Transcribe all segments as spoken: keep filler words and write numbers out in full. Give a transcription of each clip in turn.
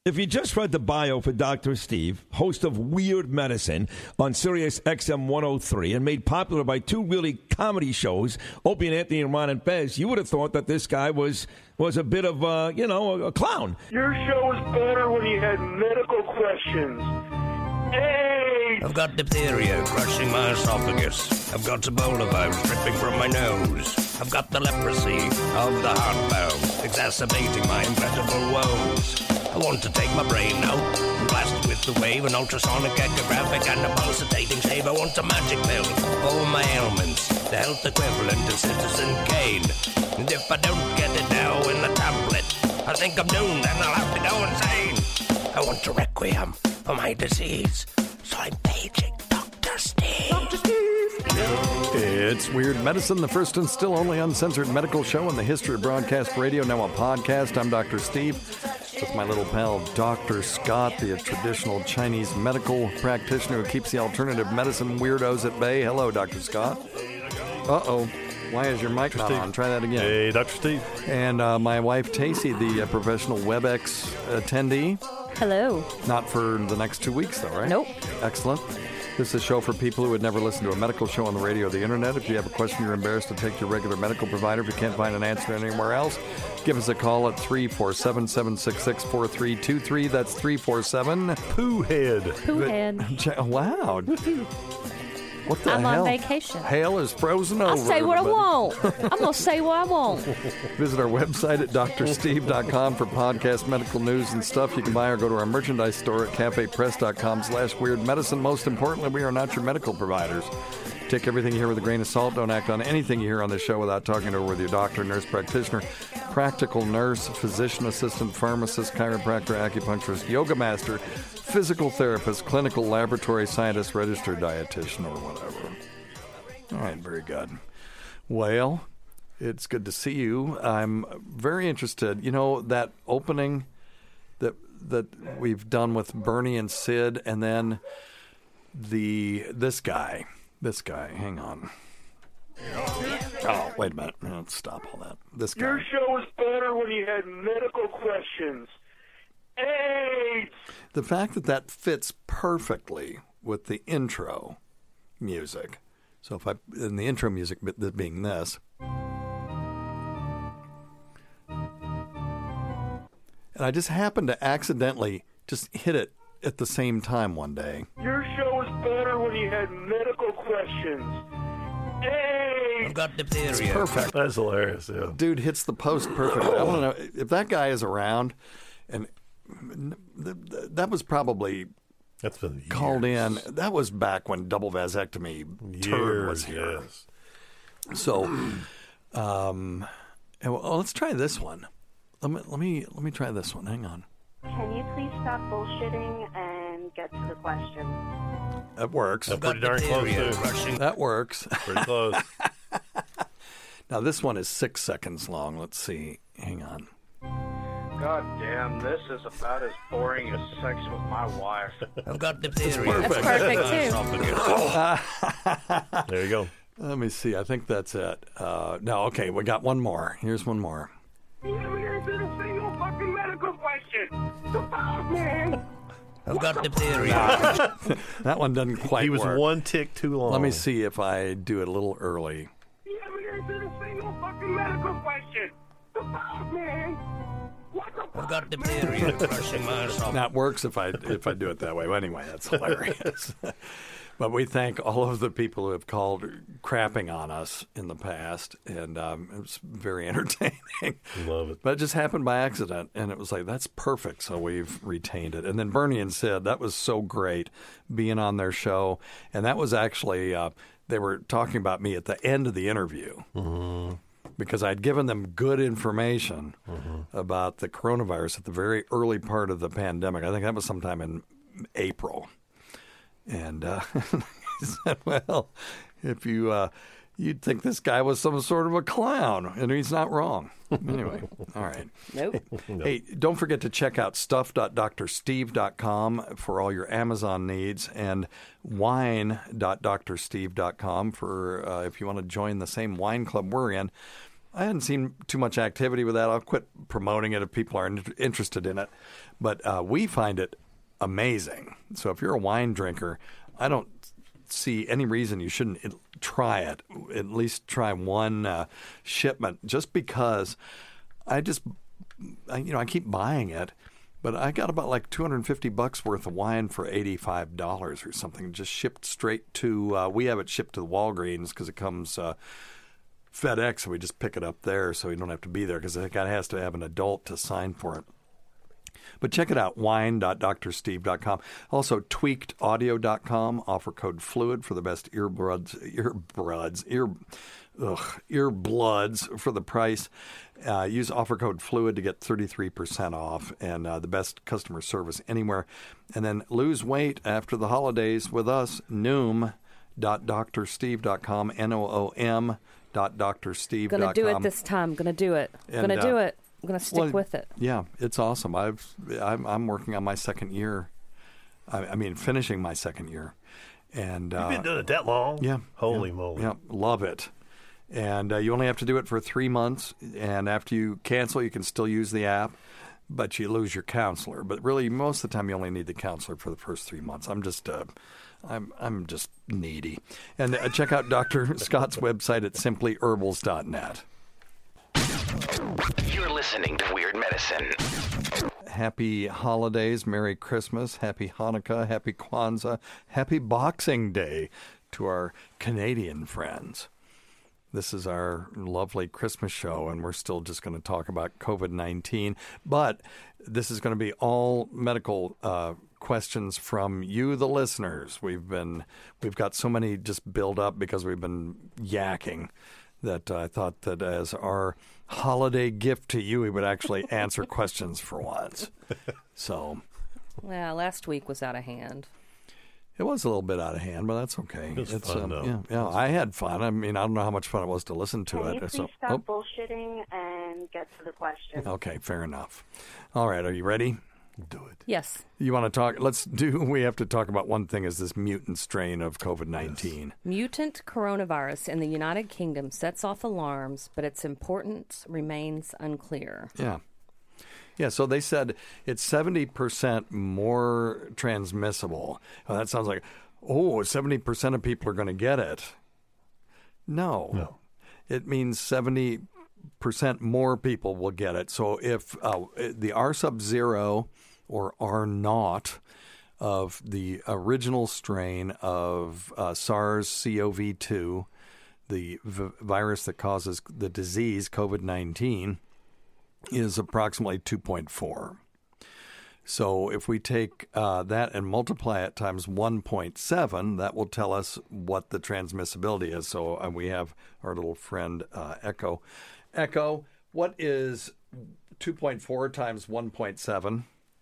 If you just read the bio for Doctor Steve, host of Weird Medicine on Sirius X M one oh three and made popular by two really comedy shows, Opie and Anthony and Ron and Bez, you would have thought that this guy was was a bit of, uh, you know, a, a clown. Your show was better when you had medical questions. Hey! I've got diphtheria crushing my esophagus. I've got Ebola virus dripping from my nose. I've got the leprosy of the heartbound, exacerbating my incredible woes. I want to take my brain out and blast it with the wave, an ultrasonic, echographic, and a pulsating shave. I want a magic pill for all my ailments, the health equivalent of Citizen Kane. And if I don't get it now in the tablet, I think I'm doomed and I'll have to go insane. I want a requiem for my disease, so I'm paging Doctor Steve. Doctor Steve! It's Weird Medicine, the first and still only uncensored medical show in the history of broadcast radio, now a podcast. I'm Doctor Steve, with my little pal Doctor Scott, the traditional Chinese medical practitioner who keeps the alternative medicine weirdos at bay. Hello, Doctor Scott. Uh-oh. Why is your mic not on? Try that again. Hey, Doctor Steve. And uh, my wife, Tacey, the uh, professional WebEx attendee. Hello. Not for the next two weeks, though, right? Nope. Excellent. This is a show for people who would never listen to a medical show on the radio or the internet. If you have a question, you're embarrassed to take to your regular medical provider. If you can't find an answer anywhere else, give us a call at three four seven, seven six six, four three two three. That's three four seven. Pooh head. Pooh head. Wow. What the I'm hell? on vacation. Hell is frozen over. I'll say what everybody. I want. I'm going to say what I want. Visit our website at d r steve dot com for podcast, medical news, and stuff you can buy, or go to our merchandise store at cafe press dot com slash weird medicine. Most importantly, we are not your medical providers. Take everything you hear with a grain of salt. Don't act on anything you hear on this show without talking it over with your doctor, nurse practitioner, practical nurse, physician assistant, pharmacist, chiropractor, acupuncturist, yoga master, physical therapist, clinical laboratory scientist, registered dietitian, or whatever. All right, very good. Well, it's good to see you. I'm very interested. You know, that opening that that we've done with Bernie and Sid, and then the this guy. This guy, hang on. Oh, wait a minute. Let's stop all that. This guy. Your show was better when you had medical questions. AIDS! The fact that that fits perfectly with the intro music. So if I, in the intro music being this. And I just happened to accidentally just hit it at the same time one day. Your show was better when you had medical questions. Hey! I've got diphtheria. It's perfect. That's hilarious, yeah. Dude hits the post perfectly. I want to know if that guy is around, and th- th- that was probably That's been years. called in. That was back when double vasectomy turd was Years, here. yes. So, um, and well, let's try this one. Let me let me let me try this one. Hang on. Can you please stop bullshitting and get to the question? That works. That's pretty darn close, too. Crushing. That works. Pretty close. Now this one is six seconds long. Let's see. Hang on. God damn, this is about as boring as sex with my wife. I've got diphtheria. That's perfect, too. There you go. Let me see. I think that's it. Uh, no, okay. We got one more. Here's one more. You never answered a single fucking medical question. The fuck, man? I've got diphtheria. That one doesn't quite He was work. one tick too long. Let me see if I do it a little early. You never answered a single fucking medical question. The fuck, man? What the fuck? I've got diphtheria crushing my esophagus. That works if I if I do it that way. Well, anyway, that's hilarious. But we thank all of the people who have called crapping on us in the past, and um, it was very entertaining. Love it. But it just happened by accident, and it was like, that's perfect, so we've retained it. And then Bernie and Sid, that was so great being on their show. And that was actually, uh, they were talking about me at the end of the interview. Mm-hmm. Because I'd given them good information mm-hmm. about the coronavirus at the very early part of the pandemic. I think that was sometime in April. And uh, he said, well, if you, uh, you'd think this guy was some sort of a clown, and he's not wrong. Anyway, all right. Nope. Hey, don't forget to check out stuff dot dr steve dot com for all your Amazon needs, and wine dot dr steve dot com for uh, if you want to join the same wine club we're in. I hadn't seen too much activity with that. I'll quit promoting it if people are in- interested in it. But uh, we find it amazing. So if you're a wine drinker, I don't see any reason you shouldn't try it. At least try one uh, shipment, just because I just, I, you know, I keep buying it. But I got about like two hundred fifty bucks worth of wine for eighty-five dollars or something, just shipped straight to, uh, we have it shipped to the Walgreens because it comes uh, FedEx, and we just pick it up there so we don't have to be there, because I think it has to have an adult to sign for it. But check it out, wine dot dr steve dot com. Also, tweaked audio dot com. Offer code FLUID for the best earbuds, earbuds, ear, ugh, earbloods for the price. Uh, use offer code FLUID to get thirty-three percent off and uh, the best customer service anywhere. And then lose weight after the holidays with us, noom dot dr steve dot com, N O O M dot dr steve dot com. Gonna do it this time. Gonna do it. And, Gonna do uh, it. I'm gonna stick well, with it. Yeah, it's awesome. I've I'm, I'm working on my second year. I, I mean, finishing my second year, and uh, You've been doing it that long? yeah, Holy yeah, moly! yeah, love it. And uh, you only have to do it for three months, and after you cancel, you can still use the app, but you lose your counselor. But really, most of the time, you only need the counselor for the first three months. I'm just, uh, I'm, I'm just needy. And uh, check out Doctor Scott's website at simply herbals dot net. You're listening to Weird Medicine. Happy holidays, Merry Christmas, Happy Hanukkah, Happy Kwanzaa, Happy Boxing Day to our Canadian friends. This is our lovely Christmas show, and we're still just going to talk about covid nineteen. But this is going to be all medical uh, questions from you, the listeners. We've been we've got so many just build up because we've been yakking that I thought that as our holiday gift to you, we would actually answer questions for once. So, Yeah, last week was out of hand. it was a little bit out of hand, but that's okay. It was it's, fun, um, though. Yeah, yeah, I had fun. I mean, I don't know how much fun it was to listen to Can it. you please So, stop oh, bullshitting and get to the question? okay, fair enough. All right, are you ready? Do it. Yes. You want to talk? Let's do. We have to talk about one thing: is this mutant strain of covid nineteen? Mutant coronavirus in the United Kingdom sets off alarms, but its importance remains unclear. Yeah. Yeah, so they said it's seventy percent more transmissible. Well, that sounds like, oh, seventy percent of people are going to get it. No. No. It means seventy percent more people will get it. So if uh, the R sub zero or R naught of the original strain of uh, SARS-C o V two, the v- virus that causes the disease covid nineteen, is approximately two point four. So if we take uh, that and multiply it times one point seven, that will tell us what the transmissibility is. So uh, we have our little friend uh, Echo. Echo, what is two point four times one point seven?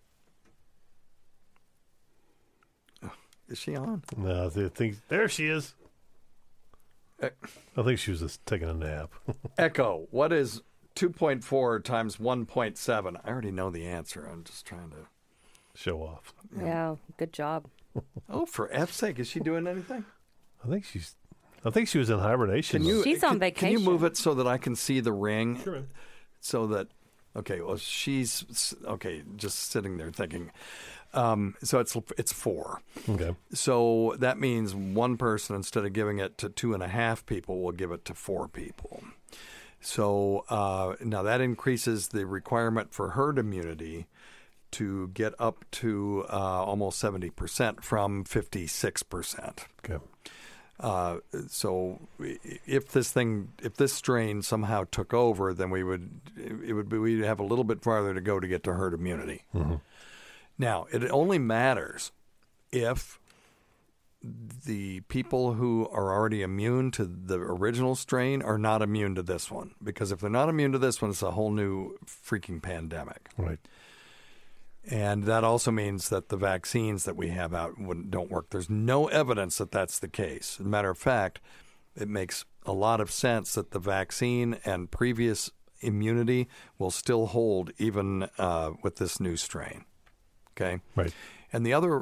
Is she on? No, I think there she is. E- I think she was just taking a nap. Echo, what is two point four times one point seven? I already know the answer. I'm just trying to Show off. Yeah, good job. Oh, for F's sake, is she doing anything? I think she's. I think she was in hibernation. Can you? She's on can, Can you vacation. move it so that I can see the ring? Sure. So that, okay. Well, she's okay. Just sitting there thinking. Um, so it's it's four. Okay. So that means one person, instead of giving it to two and a half people, will give it to four people. So uh, now that increases the requirement for herd immunity to get up to uh, almost seventy percent from fifty-six percent. Okay. Uh, so if this thing, if this strain somehow took over, then we would, it would be, we'd have a little bit farther to go to get to herd immunity. Mm-hmm. Now, it only matters if the people who are already immune to the original strain are not immune to this one. Because if they're not immune to this one, it's a whole new freaking pandemic. Right. And that also means that the vaccines that we have out wouldn't, don't work. There's no evidence that that's the case. As a matter of fact, it makes a lot of sense that the vaccine and previous immunity will still hold even uh, with this new strain. Okay? Right. And the other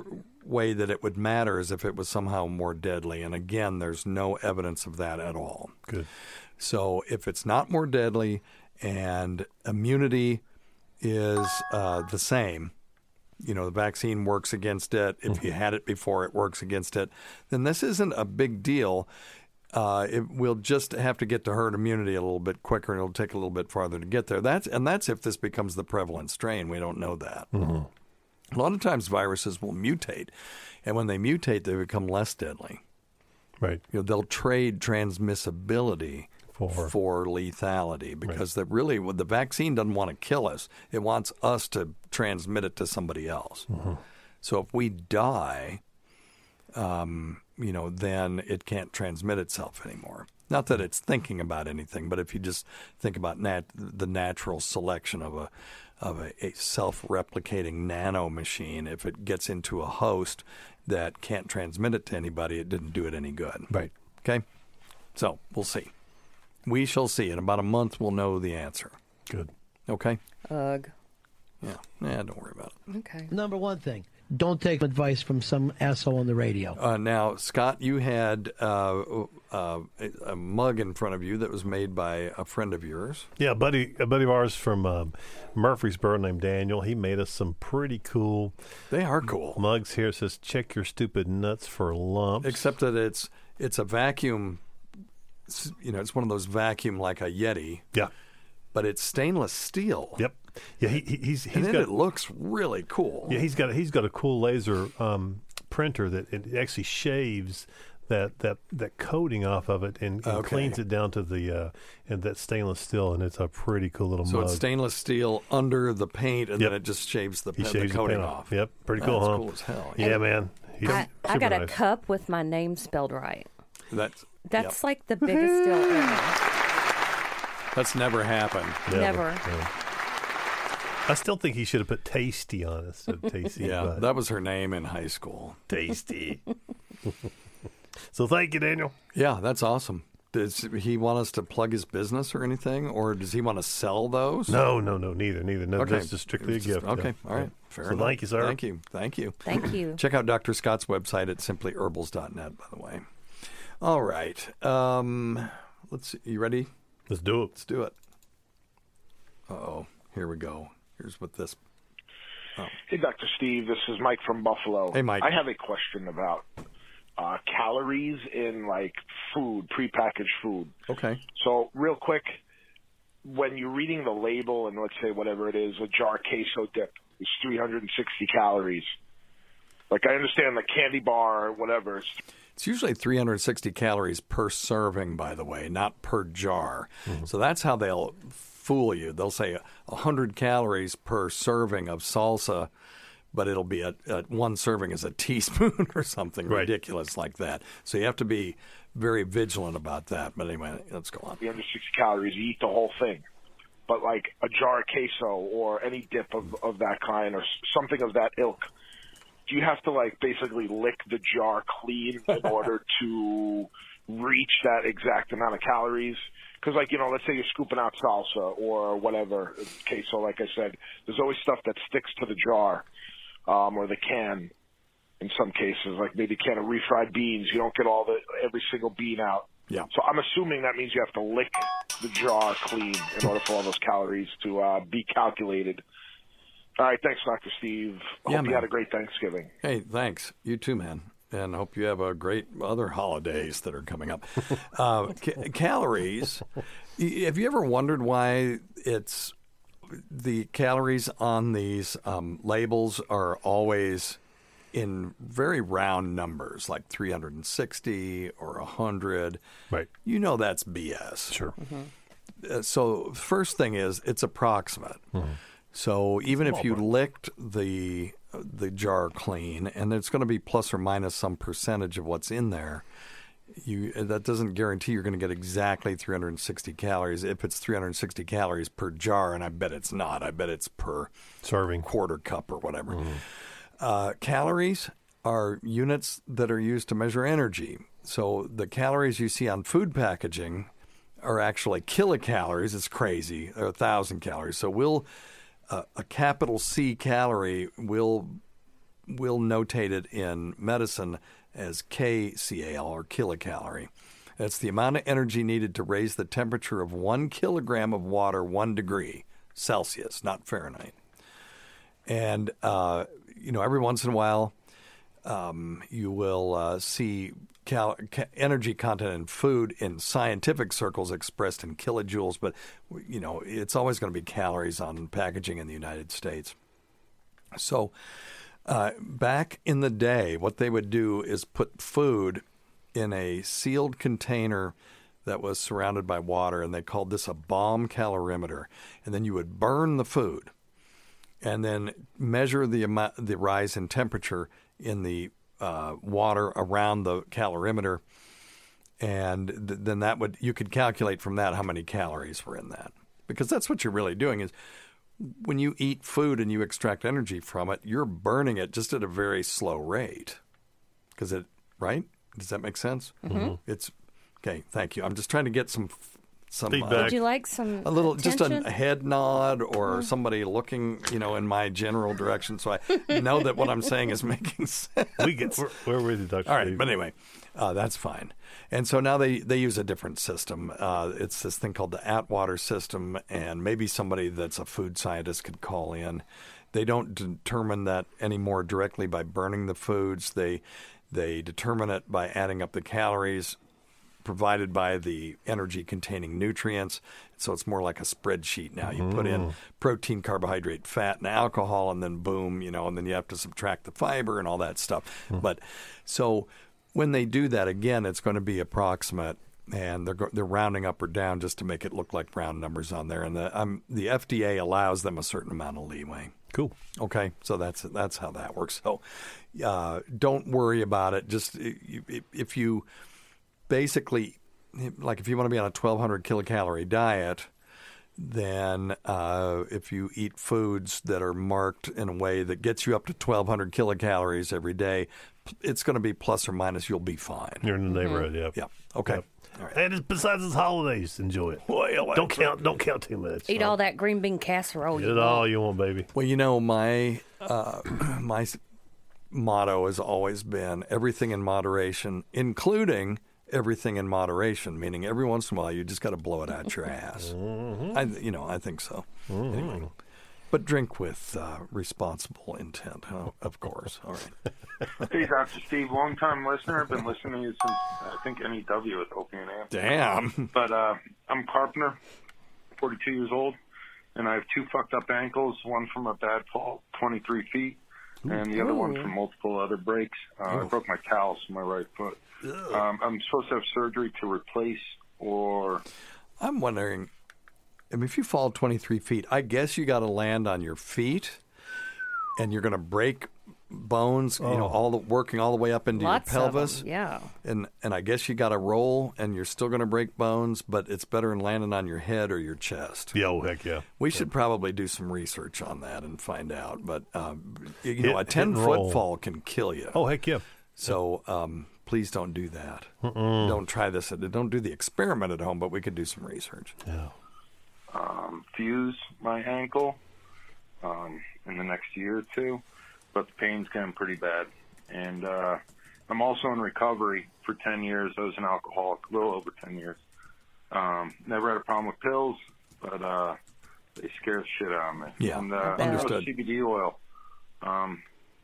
way that it would matter is if it was somehow more deadly. And again, there's no evidence of that at all. Good. So if it's not more deadly and immunity is uh, the same, you know, the vaccine works against it. If mm-hmm. you had it before, it works against it. Then this isn't a big deal. Uh, it, we'll just have to get to herd immunity a little bit quicker, and it'll take a little bit farther to get there. That's and that's if this becomes the prevalent strain. We don't know that. Mm-hmm. A lot of times viruses will mutate, and when they mutate, they become less deadly. Right. You know, they'll trade transmissibility for, for lethality because right. really the vaccine doesn't want to kill us. It wants us to transmit it to somebody else. Mm-hmm. So if we die, um, you know, then it can't transmit itself anymore. Not that it's thinking about anything, but if you just think about nat- the natural selection of a of a, a self-replicating nano machine, if it gets into a host that can't transmit it to anybody, it didn't do it any good. Right. Okay? So we'll see. We shall see. In about a month, we'll know the answer. Good. Okay? Ugh. Yeah. Yeah, don't worry about it. Okay. Number one thing. Don't take advice from some asshole on the radio. Uh, now, Scott, you had uh, uh, a mug in front of you that was made by a friend of yours. Yeah, a buddy, a buddy of ours from um, Murfreesboro named Daniel. He made us some pretty cool. They are cool mugs. Here it says, "Check your stupid nuts for lumps." Except that it's it's a vacuum. You know, it's one of those vacuum like a Yeti. Yeah, but it's stainless steel. Yep. Yeah, he, he, he's he's and got. It looks really cool. Yeah, he's got he's got a cool laser um, printer that it actually shaves that, that, that coating off of it and, and okay. cleans it down to the uh, and that stainless steel, and it's a pretty cool little so mug. So it's stainless steel under the paint, and yep. then it just shaves the, he the shaves coating the off. off. Yep, pretty That's cool, huh? cool as hell. Yeah, yeah man. He's I, I got nice. a cup with my name spelled right. That's That's yep. like the biggest deal ever. That's never happened. Never. never. Yeah. I still think he should have put Tasty on it instead of Tasty. Yeah, but. that was her name in high school. Tasty. So thank you, Daniel. Yeah, that's awesome. Does he want us to plug his business or anything, or does he want to sell those? No, no, no, neither, neither. No, okay. That's just strictly a just, gift. Okay, yeah. all right, yeah. fair so enough. Thank you, sir. Thank you, thank you, thank you. Check out Doctor Scott's website at simply herbals dot net. By the way. All right, um, let's see. You ready? Let's do it. Let's do it. Uh oh, here we go. Here's what this. Oh. Hey, Doctor Steve. This is Mike from Buffalo. Hey, Mike. I have a question about uh, calories in, like, food, prepackaged food. Okay. So, real quick, when you're reading the label and let's say whatever it is, a jar queso dip is three hundred sixty calories. Like, I understand the candy bar or whatever. It's, it's usually three hundred sixty calories per serving, by the way, not per jar. Mm-hmm. So that's how they'll fool you. They'll say one hundred calories per serving of salsa, but it'll be a, a one serving is a teaspoon or something right. ridiculous like that. So you have to be very vigilant about that. But anyway, let's go on. three hundred sixty calories, you eat the whole thing. But like a jar of queso or any dip of, of that kind or something of that ilk, do you have to like basically lick the jar clean in order to reach that exact amount of calories? Because, like, you know, let's say you're scooping out salsa or whatever queso, like I said, there's always stuff that sticks to the jar um, or the can in some cases, like maybe a can of refried beans. You don't get all the every single bean out. Yeah. So I'm assuming that means you have to lick the jar clean in order for all those calories to uh, be calculated. All right. Thanks, Doctor Steve. Hope yeah, you man. had a great Thanksgiving. Hey, thanks. You too, man. And hope you have a great other holidays that are coming up. Uh, ca- calories. Have you ever wondered why it's the calories on these um, labels are always in very round numbers, like three hundred sixty or one hundred? Right. You know that's B S. Sure. Mm-hmm. Uh, so first thing is it's approximate. Mm-hmm. So even Small if you part. licked the the jar clean, and it's going to be plus or minus some percentage of what's in there, you that doesn't guarantee you're going to get exactly three hundred sixty calories. If it's three hundred sixty calories per jar, and I bet it's not. I bet it's per serving, quarter cup or whatever. Mm-hmm. Uh, calories are units that are used to measure energy. So the calories you see on food packaging are actually kilocalories. It's crazy. They're a thousand calories. So we'll Uh, a capital C calorie will we'll notate it in medicine as K C A L, or kilocalorie. That's the amount of energy needed to raise the temperature of one kilogram of water one degree Celsius, not Fahrenheit. And, uh, you know, every once in a while, um, you will uh, see cal- ca- energy content in food in scientific circles expressed in kilojoules, but, you know, it's always going to be calories on packaging in the United States. So uh, back in the day, what they would do is put food in a sealed container that was surrounded by water, and they called this a bomb calorimeter. And then you would burn the food and then measure the amount, the rise in temperature in the uh, water around the calorimeter, and th- then that would you could calculate from that how many calories were in that. Because that's what you're really doing is when you eat food and you extract energy from it, you're burning it just at a very slow rate. Because it, right? Does that make sense? Mm-hmm. It's okay. Thank you. I'm just trying to get some some feedback. Uh, Would you like some a little, attention? just a head nod or Yeah. somebody looking, you know, in my general direction, so I know that what I'm saying is making sense. We get we're, we're with you, Doctor All right, Steve. but anyway, uh, that's fine. And so now they, they use a different system. Uh, it's this thing called the Atwater system, and maybe somebody that's a food scientist could call in. They don't determine that anymore directly by burning the foods. They they determine it by adding up the calories provided by the energy-containing nutrients. So it's more like a spreadsheet now. You put in protein, carbohydrate, fat, and alcohol, and then boom, you know, and then you have to subtract the fiber and all that stuff. But so when they do that, again, it's going to be approximate, and they're go- they're rounding up or down just to make it look like round numbers on there. And the um, the F D A allows them a certain amount of leeway. Cool. Okay, so that's that's how that works. So uh, don't worry about it. Just if, if you basically, like if you want to be on a twelve hundred kilocalorie diet, then uh, if you eat foods that are marked in a way that gets you up to twelve hundred kilocalories every day, it's going to be plus or minus. You'll be fine. You're in the neighborhood, yeah. Yeah. Okay. Yep. All right. And it's, besides it's holidays, enjoy it. Well, don't count. Don't count too much. Eat all that green bean casserole. Eat you it want. all you want, baby. Well, you know, my uh, my s- motto has always been everything in moderation, including everything in moderation, meaning every once in a while you just got to blow it out your ass. Mm-hmm. I, you know, I think so. Mm-hmm. Anyway, but drink with uh, responsible intent, uh, of course. All right. Hey, Doctor Steve, long-time listener. I've been listening to you since, I think, N E W with Opie and Anthony. Damn. But uh, I'm a carpenter, forty-two years old, and I have two fucked up ankles, one from a bad fall, twenty-three feet, and the other one from multiple other breaks. Uh, I broke my callus in my right foot. Um, I'm supposed to have surgery to replace or... I'm wondering, I mean, if you fall twenty-three feet, I guess you got to land on your feet, and you're going to break bones, you know, all the working all the way up into Lots your of 'em, pelvis. yeah. And and I guess you got to roll, and you're still going to break bones, but it's better than landing on your head or your chest. Yeah, oh, heck yeah. We should probably do some research on that and find out. But um, you know, Hit- a hit ten and foot roll. fall can kill you. Oh, heck yeah. So um, please don't do that. Mm-mm. Don't try this. At, don't do the experiment at home. But we could do some research. Yeah. um, fuse my ankle um, in the next year or two, but the pain's getting pretty bad. And uh, I'm also in recovery for ten years. I was an alcoholic, a little over ten years. Um, never had a problem with pills, but uh, they scare the shit out of me. Yeah, and, uh, understood. C B D oil. Um,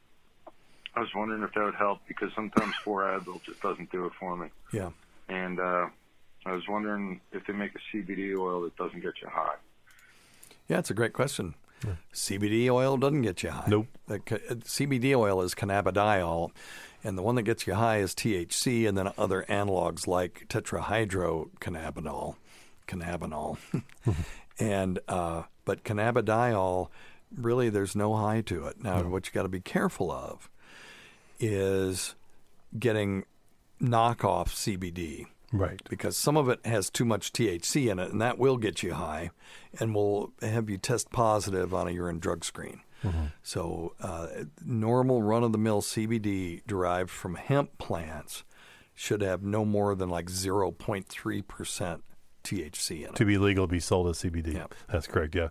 I was wondering if that would help because sometimes four Advil just doesn't do it for me. Yeah. And uh, I was wondering if they make a C B D oil that doesn't get you high. Yeah, it's a great question. Yeah. C B D oil doesn't get you high. Nope. The ca- C B D oil is cannabidiol, and the one that gets you high is T H C, and then other analogs like tetrahydrocannabinol, cannabinol, and uh, but cannabidiol, really, there's no high to it. Now, No. what you got to be careful of is getting knockoff C B D. Right. Because some of it has too much T H C in it, and that will get you high and will have you test positive on a urine drug screen. Mm-hmm. So uh, normal run-of-the-mill C B D derived from hemp plants should have no more than like zero point three percent T H C in it. To be legal to be sold as C B D. Yeah. That's correct, yeah.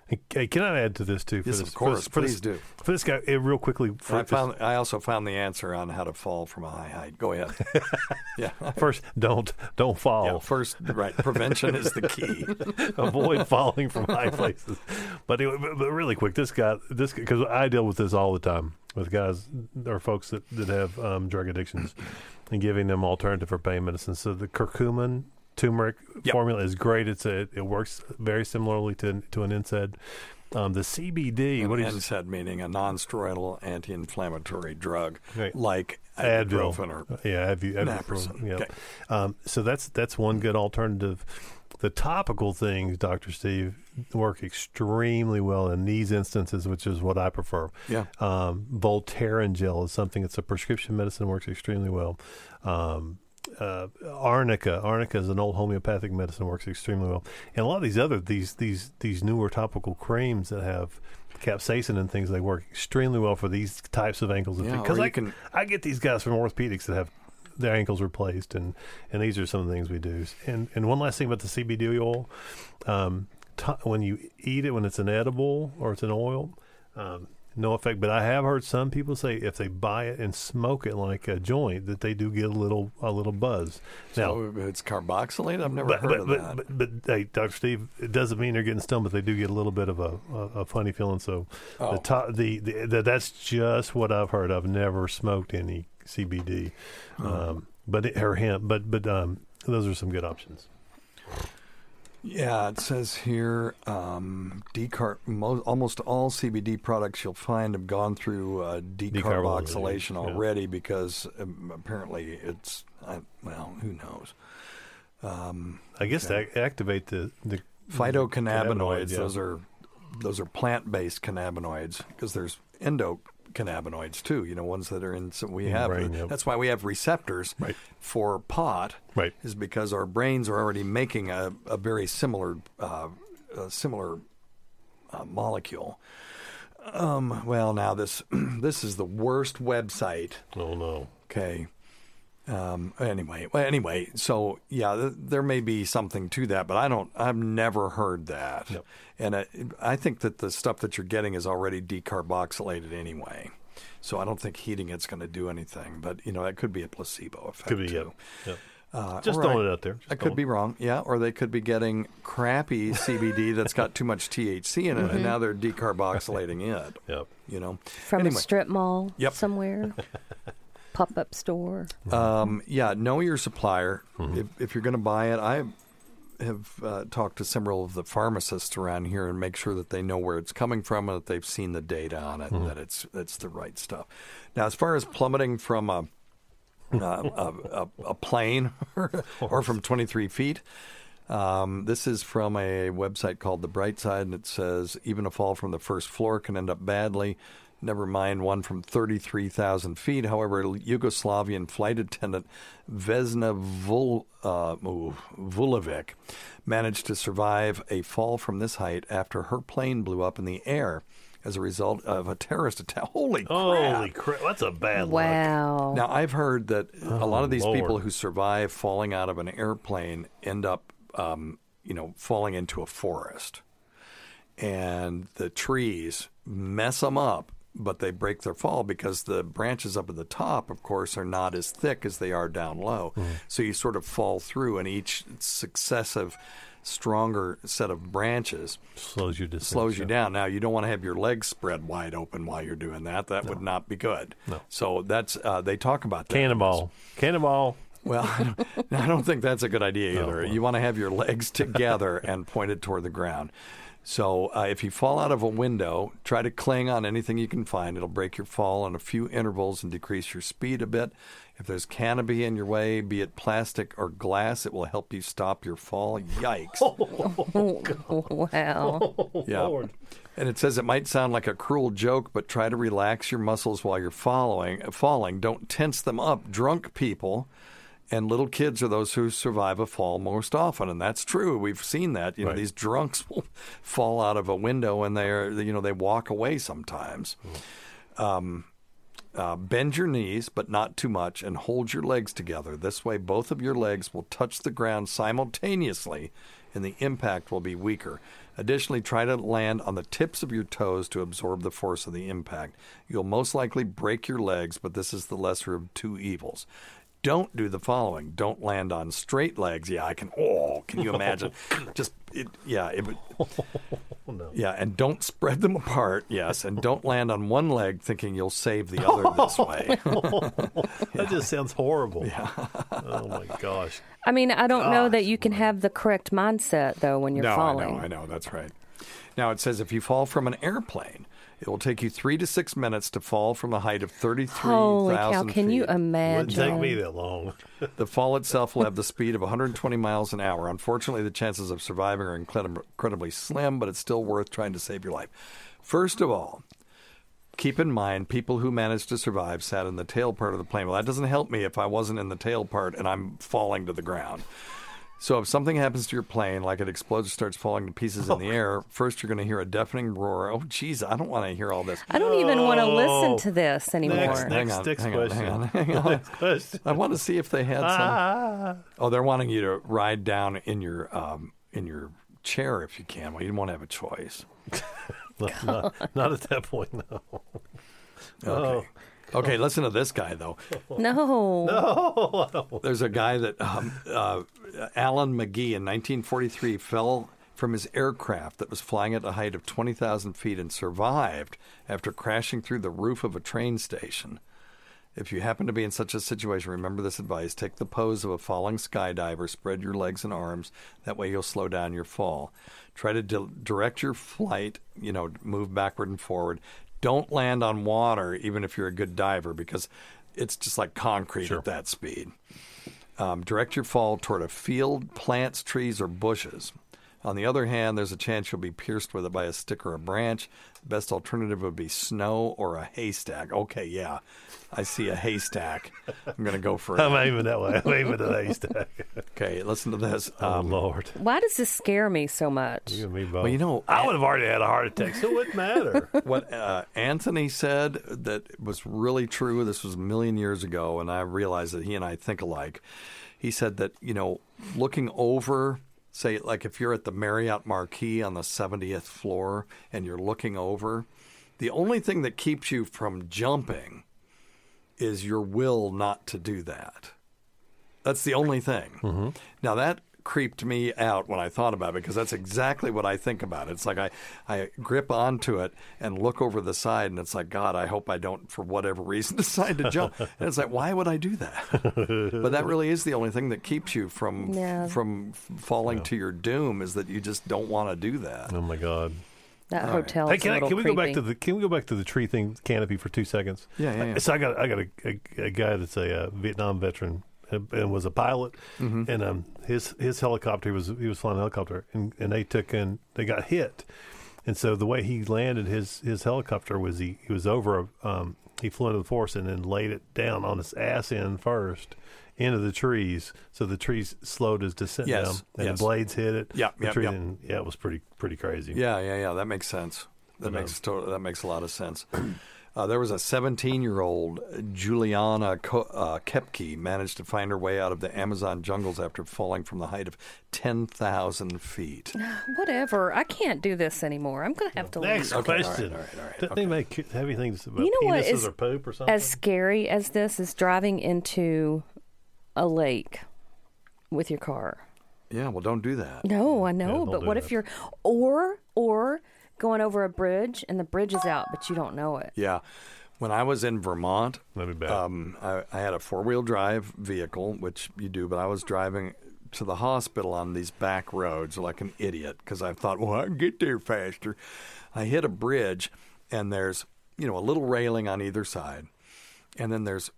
Hey, can I add to this too? For Yes, this, of course. For this, Please do. For this guy, eh, real quickly. For I found. I also found the answer on how to fall from a high height. Go ahead. Yeah. First, don't don't fall. Yeah, first, right. Prevention is the key. Avoid falling from high places. But, it, but really quick, this guy, this because I deal with this all the time with guys or folks that that have um, drug addictions and giving them alternative for pain medicine. So the curcumin turmeric yep. formula is great. It's a it works very similarly to to an N SAID. Um, the C B D, an what is N SAID meaning a non-steroidal anti-inflammatory drug, right. like Advil ibuprofen or yeah, Advil, naproxen. Yeah. Okay. Um, so that's that's one good alternative. The topical things, Doctor Steve, work extremely well in these instances, which is what I prefer. Yeah. Um, Voltaren gel is something. It's a prescription medicine, works extremely well. Um, Uh, arnica, arnica is an old homeopathic medicine, works extremely well, and a lot of these other these these these newer topical creams that have capsaicin and things, they work extremely well for these types of ankles. Yeah, because I can, I get these guys from orthopedics that have their ankles replaced, and and these are some of the things we do. And and one last thing about the C B D oil, um, t- when you eat it, when it's an edible or it's an oil. Um, No effect, but I have heard some people say if they buy it and smoke it like a joint, that they do get a little a little buzz. So now, it's carboxylate? I've never but, heard but, of but, that. But, but, but hey, Doctor Steve, it doesn't mean they're getting stoned, but they do get a little bit of a, a, a funny feeling. So oh. the, top, the, the, the that's just what I've heard. I've never smoked any C B D, oh. um, but it, or hemp, but but um, those are some good options. Yeah, it says here, um, decar- mo- almost all C B D products you'll find have gone through uh, decarboxylation already yeah. because um, apparently it's, uh, well, who knows? Um, I guess okay. to activate the, the phytocannabinoids, yeah. those are those are plant-based cannabinoids because there's endocannabinoids too, you know, ones that are in, so we in have, brain, yep. that's why we have receptors right. for pot, right. is because our brains are already making a, a very similar, uh, a similar uh, molecule. Um, well, now this, this is the worst website. Oh no. Okay. Um, anyway, well, anyway, so yeah, th- there may be something to that, but I don't, I've never heard that. Yep. And I, I think that the stuff that you're getting is already decarboxylated anyway. So I don't think heating it's going to do anything, but you know, that could be a placebo effect. Could be, too. Yep. Yep. Uh, Just right. throwing it out there. Just I could don't. be wrong, yeah, or they could be getting crappy C B D that's got too much T H C in it, mm-hmm. and now they're decarboxylating it. Yep. You know, from anyway. a strip mall Yep. somewhere. Pop-up store. Um, yeah, know your supplier. Mm-hmm. If, if you're going to buy it, I have uh, talked to several of the pharmacists around here and make sure that they know where it's coming from and that they've seen the data on it mm-hmm. and that it's it's the right stuff. Now, as far as plummeting from a uh, a, a, a plane or from twenty-three feet, um, this is from a website called The Bright Side, and it says even a fall from the first floor can end up badly. Never mind one from thirty-three thousand feet. However, Yugoslavian flight attendant Vesna Vul, uh, Vulovic managed to survive a fall from this height after her plane blew up in the air as a result of a terrorist attack. Holy crap. Holy crap. That's a bad wow. luck. Now, I've heard that oh, a lot of these Lord. people who survive falling out of an airplane end up, um, you know, falling into a forest. And the trees mess them up. But they break their fall because the branches up at the top, of course, are not as thick as they are down low. Mm. So you sort of fall through, and each successive stronger set of branches slows you, slows you down. Now, you don't want to have your legs spread wide open while you're doing that. That no. would not be good. No. So that's uh, they talk about that. Cannonball. Cannonball. Well, I don't, I don't think that's a good idea either. No, well. You want to have your legs together and pointed toward the ground. So uh, if you fall out of a window, try to cling on anything you can find. It'll break your fall in a few intervals and decrease your speed a bit. If there's canopy in your way, be it plastic or glass, it will help you stop your fall. Yikes. Oh, wow. Yeah. Lord. And it says it might sound like a cruel joke, but try to relax your muscles while you're following, falling. Don't tense them up. Drunk people and little kids are those who survive a fall most often, and that's true. We've seen that. You know, right. these drunks will fall out of a window, and they're you know they walk away sometimes. Mm. Um, uh, bend your knees, but not too much, and hold your legs together. This way, both of your legs will touch the ground simultaneously, and the impact will be weaker. Additionally, try to land on the tips of your toes to absorb the force of the impact. You'll most likely break your legs, but this is the lesser of two evils. Don't do the following. Don't land on straight legs. Yeah, I can. Oh, can you imagine? Just, it, yeah. It would, no. Yeah, and don't spread them apart. Yes, and don't land on one leg thinking you'll save the other this way. That just sounds horrible. Yeah. Oh, my gosh. I mean, I don't gosh. know that you can have the correct mindset, though, when you're no, falling. I know, I know. That's right. Now, it says if you fall from an airplane, it will take you three to six minutes to fall from a height of thirty-three thousand feet. Holy cow, can you imagine? It wouldn't take me that long. The fall itself will have the speed of one hundred twenty miles an hour. Unfortunately, the chances of surviving are incredib- incredibly slim, but it's still worth trying to save your life. First of all, keep in mind, people who managed to survive sat in the tail part of the plane. Well, that doesn't help me if I wasn't in the tail part and I'm falling to the ground. So if something happens to your plane, like it explodes or starts falling to pieces in the air, first you're going to hear a deafening roar. Oh, geez, I don't want to hear all this. I don't even want to listen to this anymore. Next, hang next, on, next hang question. on, hang on, hang on. Question. I want to see if they had some. Ah. Oh, they're wanting you to ride down in your um, in your chair if you can. Well, you won't have a choice. not, not, not at that point, no. Okay. Oh. Okay, listen to this guy, though. No. No. There's a guy that, um, uh, Alan McGee, in nineteen forty-three, fell from his aircraft that was flying at a height of twenty thousand feet and survived after crashing through the roof of a train station. If you happen to be in such a situation, remember this advice. Take the pose of a falling skydiver. Spread your legs and arms. That way you'll slow down your fall. Try to di- direct your flight, you know, move backward and forward. Don't land on water, even if you're a good diver, because it's just like concrete Sure. at that speed. Um, direct your fall toward a field, plants, trees, or bushes. On the other hand, there's a chance you'll be pierced with it by a stick or a branch. The best alternative would be snow or a haystack. Okay, yeah, I see a haystack. I'm going to go for it. I'm aiming that way. I'm aiming at the haystack. Okay, listen to this. Oh, Um, Lord. Why does this scare me so much? You and me both. Well, you know, I would have already had a heart attack, so it wouldn't matter. what uh, Anthony said that was really true. This was a million years ago, and I realized that he and I think alike. He said that, you know, looking over, say, like if you're at the Marriott Marquis on the seventieth floor and you're looking over, the only thing that keeps you from jumping is your will not to do that. That's the only thing. Mm-hmm. Now, that creeped me out when I thought about it, because that's exactly what I think about. It's like I, I grip onto it and look over the side, and it's like, God, I hope I don't, for whatever reason, decide to jump. And it's like, why would I do that? But that really is the only thing that keeps you from Yeah. from falling Yeah. to your doom, is that you just don't want to do that. Oh, my God. That All right. hotel Hey, is can, a I, little can we creepy. go back to the can we go back to the tree thing canopy for two seconds? Yeah, yeah, yeah. So I got I got a, a, a guy that's a, uh Vietnam veteran and, and was a pilot, Mm-hmm. and um his his helicopter he was he was flying a helicopter, and, and they took in they got hit, and so the way he landed his his helicopter was he he was over um he flew into the forest and then laid it down on his ass end first into the trees, so the trees slowed his descent Yes, down, and yes. the blades hit it. Yeah, the yep, tree yep. didn't- yeah, it was pretty pretty crazy. Yeah, yeah, yeah. That makes sense. That You know. makes total, that makes a lot of sense. Uh, there was a seventeen-year-old Juliana Ko- uh, Kepke managed to find her way out of the Amazon jungles after falling from the height of ten thousand feet. Whatever. I can't do this anymore. I'm going to have to Next leave. Okay, question. all right, all right, all right, Didn't they make heavy things about You know what penises is or poop or something? As scary as this is driving into a lake with your car. Yeah, well, don't do that. No, I know, Yeah, don't but do what that. if you're or or going over a bridge and the bridge is out, but you don't know it? Yeah. When I was in Vermont, That'd be bad. um, I, I had a four-wheel drive vehicle, which you do, but I was driving to the hospital on these back roads like an idiot because I thought, well, I can get there faster. I hit a bridge, and there's, you know, a little railing on either side, and then there's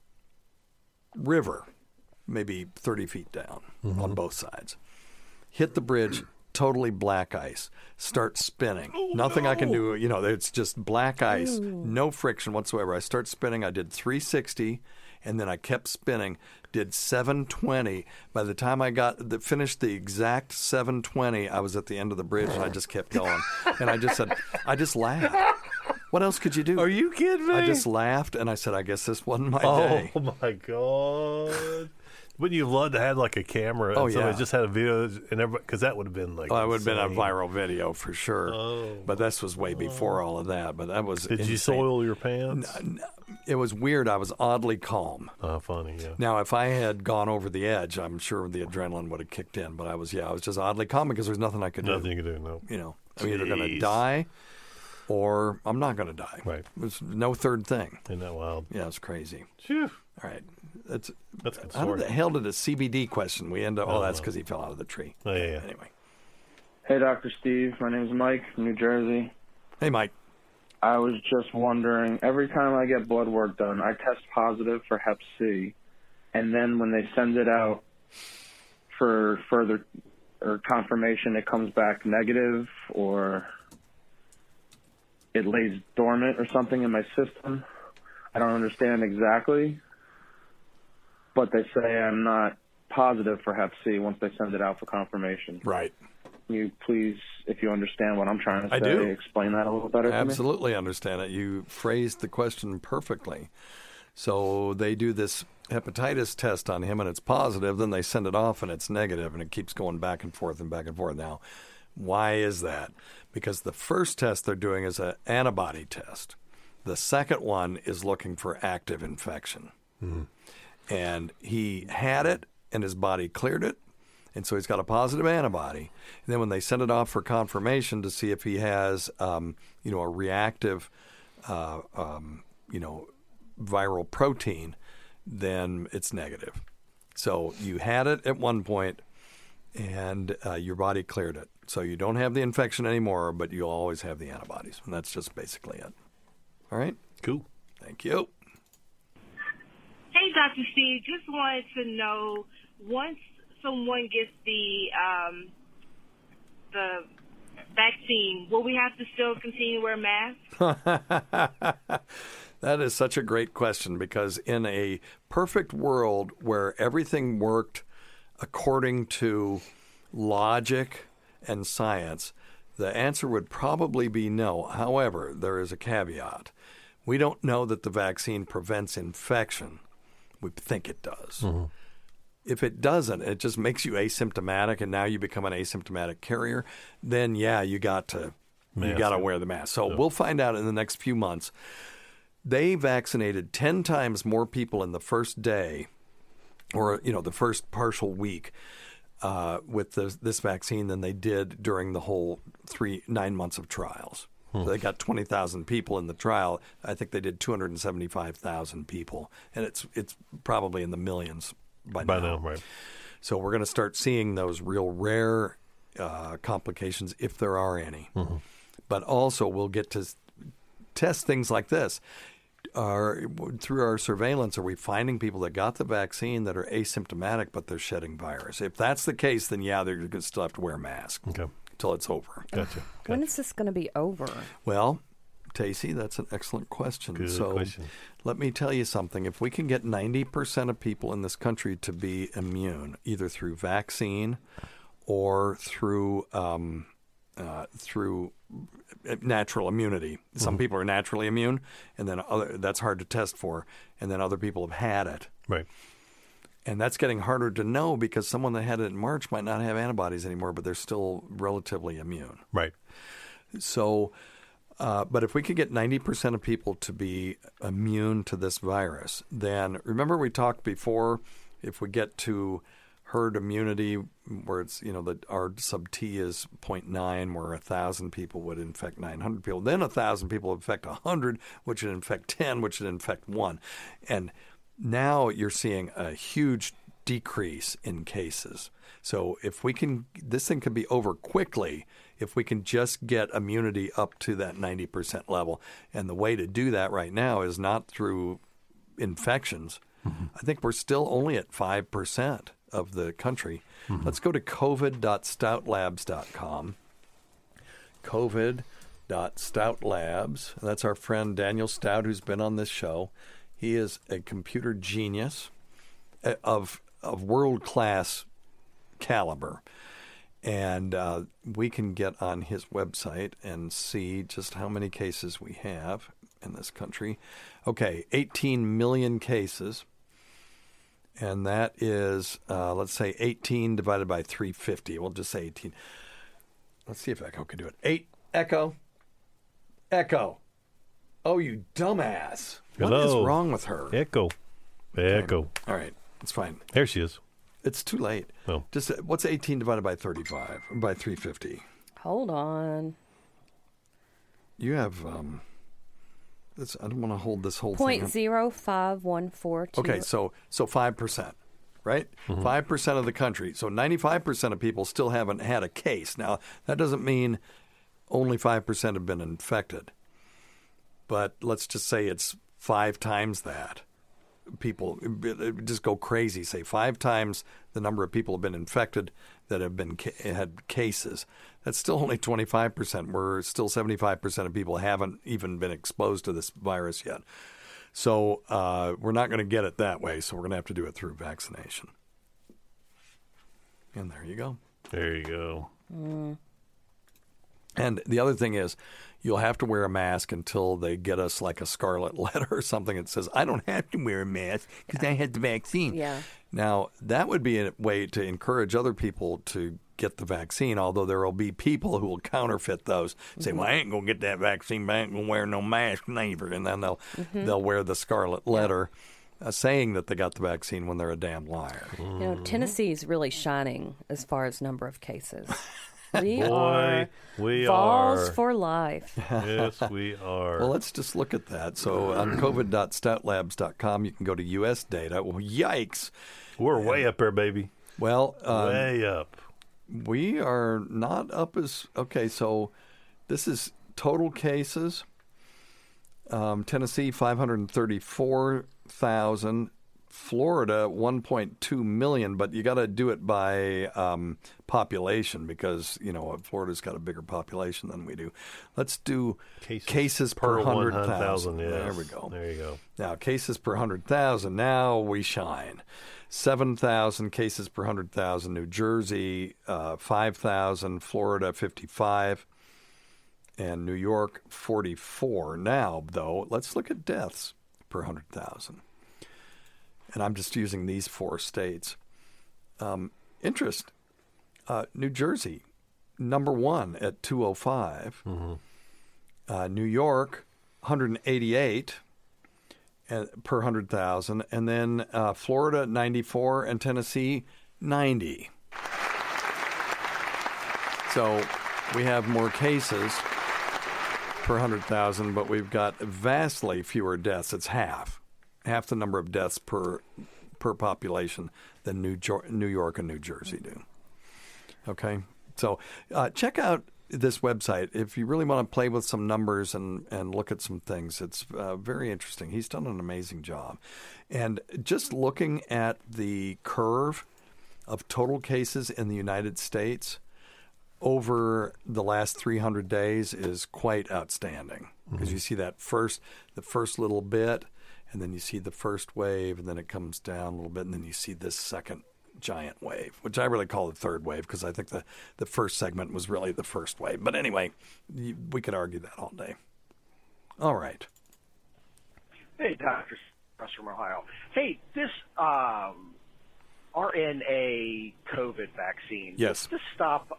river, maybe thirty feet down Mm-hmm. on both sides. Hit the bridge, totally black ice. Start spinning. Nothing I can do. You know, it's just black ice, no friction whatsoever. I start spinning. I did three sixty, and then I kept spinning. Did seven twenty. By the time I got the, finished the exact seven twenty, I was at the end of the bridge, and I just kept going. And I just said, I just laughed. What else could you do? Are you kidding me? I just laughed, and I said, I guess this wasn't my oh day. my God. Wouldn't you love to have like a camera? Oh, and somebody yeah. just had a video, and everybody, because that would have been like. Oh, it would have been a insane. viral video for sure. Oh. But this was way before all of that. But that was. Did you insane. soil your pants? N- n- It was weird. I was oddly calm. Oh, funny, yeah. Now, if I had gone over the edge, I'm sure the adrenaline would have kicked in. But I was, yeah, I was just oddly calm because there's nothing I could Nothing do. you could do, no. You know, I'm either going to Jeez. die or I'm not going to die. Right. There's no third thing. Isn't that wild? Yeah, it's crazy. Phew. All right. That's, That's a good how story. the hell did a C B D question we end up? Oh, Oh, that's no. because he fell out of the tree. Oh, yeah, yeah. Anyway. Hey, Doctor Steve. My name's Mike from New Jersey. Hey, Mike. I was just wondering, every time I get blood work done, I test positive for hep C, and then when they send it out for further or confirmation, it comes back negative, or it lays dormant or something in my system. I don't understand exactly, but they say I'm not positive for hep C once they send it out for confirmation. Right. Can you please, if you understand what I'm trying to I say, do. explain that a little better to me? Absolutely understand it. You phrased the question perfectly. So they do this hepatitis test on him and it's positive, then they send it off and it's negative, and it keeps going back and forth and back and forth. Now, why is that? Because the first test they're doing is an antibody test. The second one is looking for active infection. Mhm. And he had it and his body cleared it. And so he's got a positive antibody. And then when they send it off for confirmation to see if he has, um, you know, a reactive, uh, um, you know, viral protein, then it's negative. So you had it at one point, and uh, your body cleared it. So you don't have the infection anymore, but you'll always have the antibodies. And that's just basically it. All right? Cool. Thank you. Hey, Doctor Steve, just wanted to know, once someone gets the um, the vaccine, will we have to still continue to wear masks? That is such a great question, because in a perfect world where everything worked according to logic and science, the answer would probably be no. However, there is a caveat. We don't know that the vaccine prevents infection. We think it does. Mm-hmm. If it doesn't, it just makes you asymptomatic, and now you become an asymptomatic carrier, then yeah, you got to you Mask got to it. wear the mask. So Yeah. we'll find out in the next few months. They vaccinated ten times more people in the first day, or you know, the first partial week uh, with the, this vaccine than they did during the whole three nine months of trials. Hmm. So they got twenty thousand people in the trial. I think they did two hundred seventy-five thousand people, and it's it's probably in the millions by, By now. now, right. So we're going to start seeing those real rare uh, complications, if there are any. Mm-hmm. But also we'll get to s- test things like this. Are, through our surveillance, are we finding people that got the vaccine that are asymptomatic but they're shedding virus? If that's the case, then yeah, they're going to still have to wear a mask Okay. until it's over. Gotcha. When is this going to be over? Well, Tacey, that's an excellent question. Good so question. let me tell you something. If we can get ninety percent of people in this country to be immune, either through vaccine or through um, uh, through natural immunity. Some Mhm. people are naturally immune, and then other, that's hard to test for, and then other people have had it. Right. And that's getting harder to know because someone that had it in March might not have antibodies anymore, but they're still relatively immune. Right. So, uh, but if we could get ninety percent of people to be immune to this virus, then remember we talked before, if we get to herd immunity where it's, you know, the R sub T is zero point nine, where one thousand people would infect nine hundred people. Then one thousand people would infect one hundred, which would infect ten, which would infect one. And now you're seeing a huge decrease in cases. So if we can, this thing can be over quickly if we can just get immunity up to that ninety percent level. And the way to do that right now is not through infections. Mm-hmm. I think we're still only at five percent of the country. Mm-hmm. Let's go to covid dot stout labs dot com. covid dot stout labs. That's our friend Daniel Stout, who's been on this show. He is a computer genius of of world-class caliber. And uh, we can get on his website and see just how many cases we have in this country. Okay, eighteen million cases. And that is, uh, let's say, eighteen divided by three hundred fifty. We'll just say eighteen. Let's see if Echo can do it. Eight. Echo. Echo. Oh, you dumbass. What Hello. is wrong with her? Echo. Echo. Okay. All right. It's fine. There she is. It's too late. Oh. Just uh, what's eighteen divided by thirty-five? By three hundred fifty. Hold on. You have, um, this, I don't want to hold this whole Point thing. zero five one four two. Okay, so so five percent, right? Mm-hmm. Five percent of the country. So ninety-five percent of people still haven't had a case. Now that doesn't mean only five percent have been infected, but let's just say it's five times that. People just go crazy. Say five times the number of people have been infected that have been had cases. That's still only twenty-five percent. We're still seventy-five percent of people haven't even been exposed to this virus yet. So uh, we're not going to get it that way. So we're going to have to do it through vaccination. And there you go. There you go. Mm. And the other thing is, you'll have to wear a mask until they get us like a scarlet letter or something that says, I don't have to wear a mask because I had the vaccine. Yeah. Now, that would be a way to encourage other people to get the vaccine, although there will be people who will counterfeit those, say, Mm-hmm. well, I ain't going to get that vaccine, but I ain't going to wear no mask neither. And then they'll, Mhm. they'll wear the scarlet letter uh, saying that they got the vaccine when they're a damn liar. You know, Tennessee's really shining as far as number of cases. We Boy, are we balls are. for life. Yes, we are. Well, let's just look at that. So on covid dot stat labs dot com, you can go to U S data. Well, yikes. We're way up there, baby. Well, um, way up. We are not up as okay. So this is total cases. Um, Tennessee five hundred thirty-four thousand, Florida one point two million. But you got to do it by um, population because you know Florida's got a bigger population than we do. Let's do cases, cases per, per one hundred thousand. Yes. There we go. There you go. Now cases per hundred thousand. Now we shine. Seven thousand cases per hundred thousand. New Jersey, uh, five thousand. Florida, fifty-five, and New York, forty-four. Now, though, let's look at deaths per hundred thousand. And I'm just using these four states. Um, interest: uh, New Jersey, number one at two oh five. Mm-hmm. Uh, New York, one hundred eighty-eight. And, per one hundred thousand, and then uh, Florida, ninety-four, and Tennessee, ninety. So we have more cases per one hundred thousand, but we've got vastly fewer deaths. It's half, half the number of deaths per per population than New, jo- New York and New Jersey do. Okay, so uh, check out this website if you really want to play with some numbers and, and look at some things. It's uh, very interesting. He's done an amazing job. And just looking at the curve of total cases in the United States over the last three hundred days is quite outstanding because Mm-hmm. you see that first, the first little bit, and then you see the first wave, and then it comes down a little bit, and then you see this second giant wave, which I really call the third wave because I think the, the first segment was really the first wave. But anyway, you, we could argue that all day. All right. Hey, Doctor Russ from Ohio. Hey, this um, R N A COVID vaccine, yes, to stop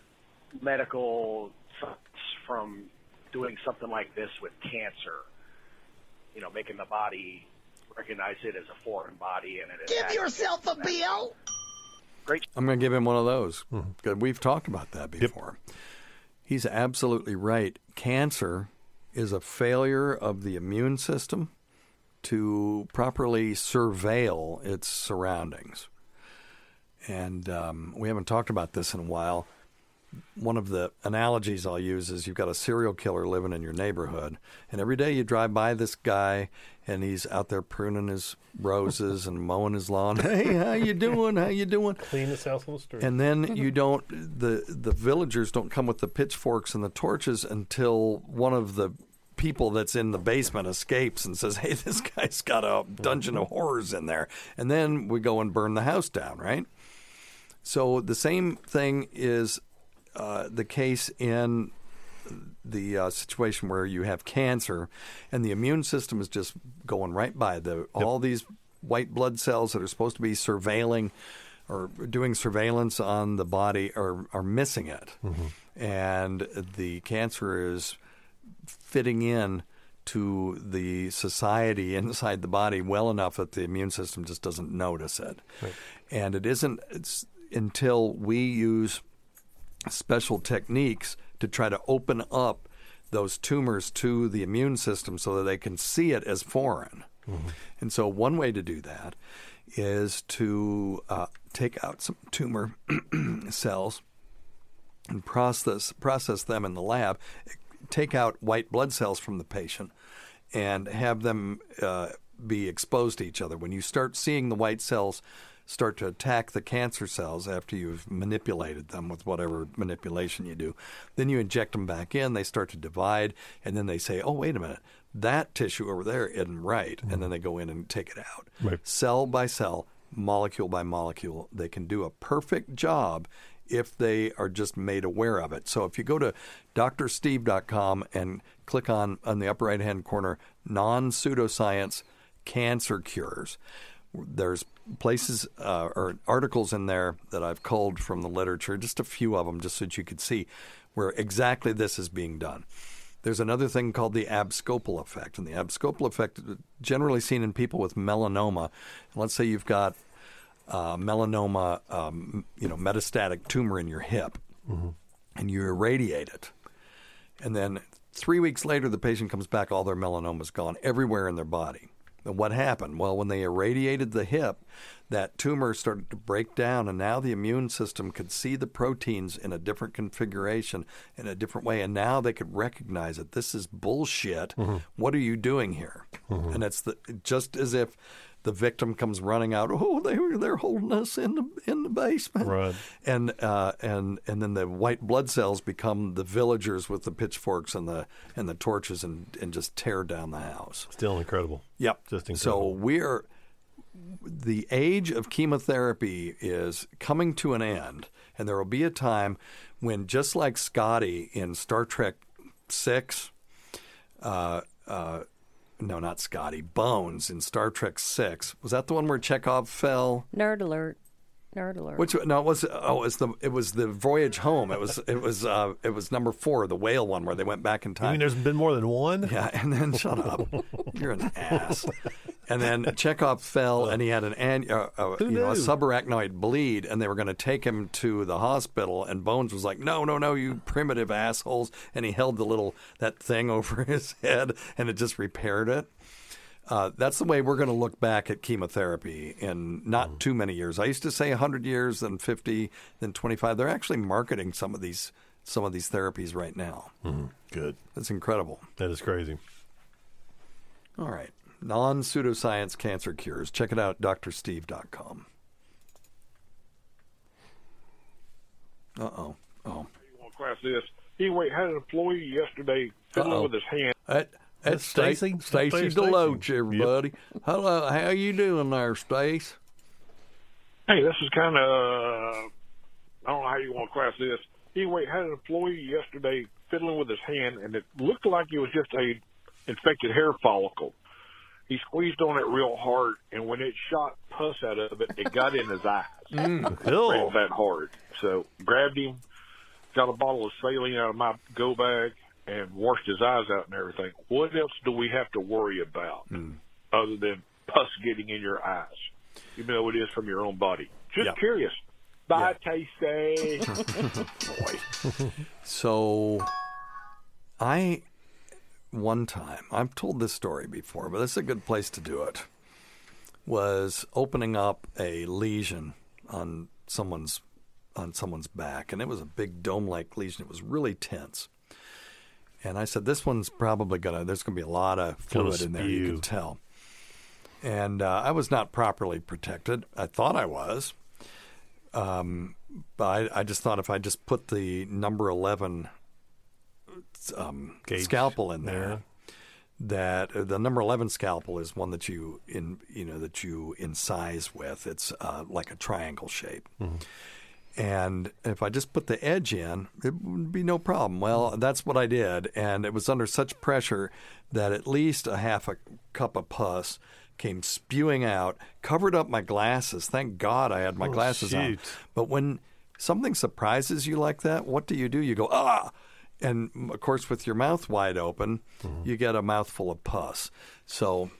medical science from doing something like this with cancer, you know, making the body recognize it as a foreign body and it Give yourself a bill. Great. I'm going to give him one of those. Mm-hmm. We've talked about that before. Yep. He's absolutely right. Cancer is a failure of the immune system to properly surveil its surroundings. And um, we haven't talked about this in a while. One of the analogies I'll use is you've got a serial killer living in your neighborhood, and every day you drive by this guy, and he's out there pruning his roses and mowing his lawn. Hey, how you doing? How you doing? Cleanest house on the street. And then you don't. the The villagers don't come with the pitchforks and the torches until one of the people that's in the basement escapes and says, "Hey, this guy's got a dungeon of horrors in there," and then we go and burn the house down, right? So the same thing is. Uh, the case in the uh, situation where you have cancer and the immune system is just going right by the yep. all these white blood cells that are supposed to be surveilling or doing surveillance on the body are, are missing it. Mm-hmm. And the cancer is fitting in to the society inside the body well enough that the immune system just doesn't notice it. Right. And it isn't it's until we use special techniques to try to open up those tumors to the immune system so that they can see it as foreign. Mm-hmm. And so one way to do that is to uh, take out some tumor cells and process process them in the lab, take out white blood cells from the patient, and have them uh, be exposed to each other. When you start seeing the white cells start to attack the cancer cells after you've manipulated them with whatever manipulation you do, then you inject them back in, they start to divide, and then they say, oh, wait a minute, that tissue over there isn't right, mm-hmm. and then they go in and take it out. Right. Cell by cell, molecule by molecule, they can do a perfect job if they are just made aware of it. So if you go to D R steve dot com and click on, on the upper right-hand corner, non-pseudoscience cancer cures, there's places uh, or articles in there that I've culled from the literature, just a few of them, just so that you could see where exactly this is being done. There's another thing called the abscopal effect, and the abscopal effect is generally seen in people with melanoma. Let's say you've got uh, melanoma, um, you know, metastatic tumor in your hip, mm-hmm. and you irradiate it, and then three weeks later the patient comes back, all their melanoma's gone everywhere in their body. And what happened? Well, when they irradiated the hip, that tumor started to break down, and now the immune system could see the proteins in a different configuration, in a different way, and now they could recognize it. This is bullshit. Mm-hmm. What are you doing here? Mm-hmm. And it's the, just as if the victim comes running out. Oh, they were they're holding us in the in the basement, right? And uh, and and then the white blood cells become the villagers with the pitchforks and the and the torches and, and just tear down the house. Still incredible. Yep. Just incredible. So we're the age of chemotherapy is coming to an end, and there will be a time when, just like Scotty in Star Trek Six, uh, uh, no, not Scotty, Bones in Star Trek Six. Was that the one where Chekhov fell? Nerd alert. Nerd alert. Which no, it was oh, it was the it was the Voyage Home. It was it was uh, it was number four, the whale one, where they went back in time. You mean there's been more than one? Yeah, and then shut up, you're an ass. And then Chekhov fell, and he had an, an uh, uh, you know, a subarachnoid bleed, and they were going to take him to the hospital. And Bones was like, "No, no, no, you primitive assholes!" And he held the little that thing over his head, and it just repaired it. Uh, that's the way we're going to look back at chemotherapy in not mm. too many years. I used to say one hundred years, then fifty, then twenty-five. They're actually marketing some of these some of these therapies right now. Mm. Good. That's incredible. That is crazy. All right. Non-pseudoscience cancer cures. Check it out, D R steve dot com. Uh-oh. Oh. You want to class this? Anyway, had an employee yesterday fiddling Uh-oh. with his hand. Uh, That's Stacy. Stacy Deloach, everybody. Yep. Hello, how you doing there, Stace? Hey, this is kind of, uh, I don't know how you want to class this. Anyway, had an employee yesterday fiddling with his hand, and it looked like it was just a infected hair follicle. He squeezed on it real hard, and when it shot pus out of it, it got in his eyes. Mm, real that hard. So grabbed him, got a bottle of saline out of my go bag, and washed his eyes out and everything. What else do we have to worry about mm. other than pus getting in your eyes, even though it is from your own body? Just yeah. curious. Bye, yeah. Tasty. Boy. So I, one time, I've told this story before, but this is a good place to do it, was opening up a lesion on someone's on someone's back, and it was a big dome-like lesion. It was really tense. And I said, this one's probably going to, there's going to be a lot of fluid in there, you can tell. And uh, I was not properly protected. I thought I was. Um, but I, I just thought if I just put the number eleven um, scalpel in there, yeah. that uh, the number eleven scalpel is one that you, in, you know, that you incise with. It's uh, like a triangle shape. Mm-hmm. And if I just put the edge in, it would be no problem. Well, that's what I did, and it was under such pressure that at least a half a cup of pus came spewing out, covered up my glasses. Thank God I had my Oh, glasses on. shoot. But when something surprises you like that, what do you do? You go, ah! And, of course, with your mouth wide open, Mm-hmm. you get a mouthful of pus. So,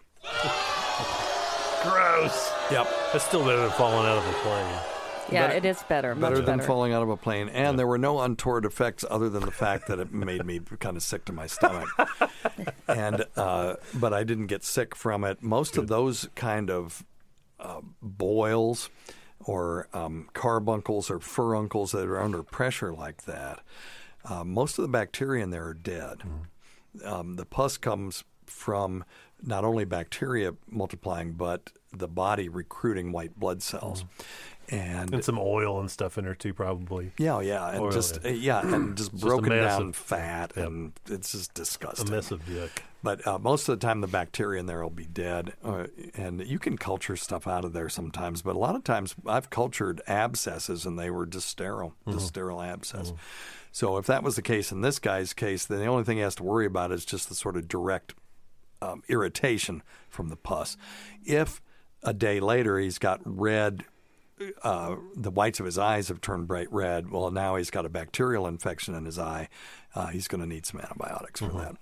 Gross. yep. That's still better than falling out of a plane. Yeah, Better- it is better. Better much than better. falling out of a plane. And there were no untoward effects other than the fact that it made me kind of sick to my stomach. and uh, But I didn't get sick from it. Most of those kind of uh, boils or um, carbuncles or furuncles that are under pressure like that, uh, most of the bacteria in there are dead. Um, the pus comes from not only bacteria multiplying, but the body recruiting white blood cells. And, And some oil and stuff in there too, probably. yeah, yeah, and Oil, just yeah. uh, yeah, and just It's just a broken mess down of- fat, Yep. and it's just A disgusting. mess of yuck. But uh, most of the time, the bacteria in there will be dead, uh, and you can culture stuff out of there sometimes. But a lot of times, I've cultured abscesses, and they were just sterile, just sterile abscess. So if that was the case in this guy's case, then the only thing he has to worry about is just the sort of direct um, irritation from the pus. If a day later he's got red, uh, the whites of his eyes have turned bright red, well, now he's got a bacterial infection in his eye. Uh, he's going to need some antibiotics for that.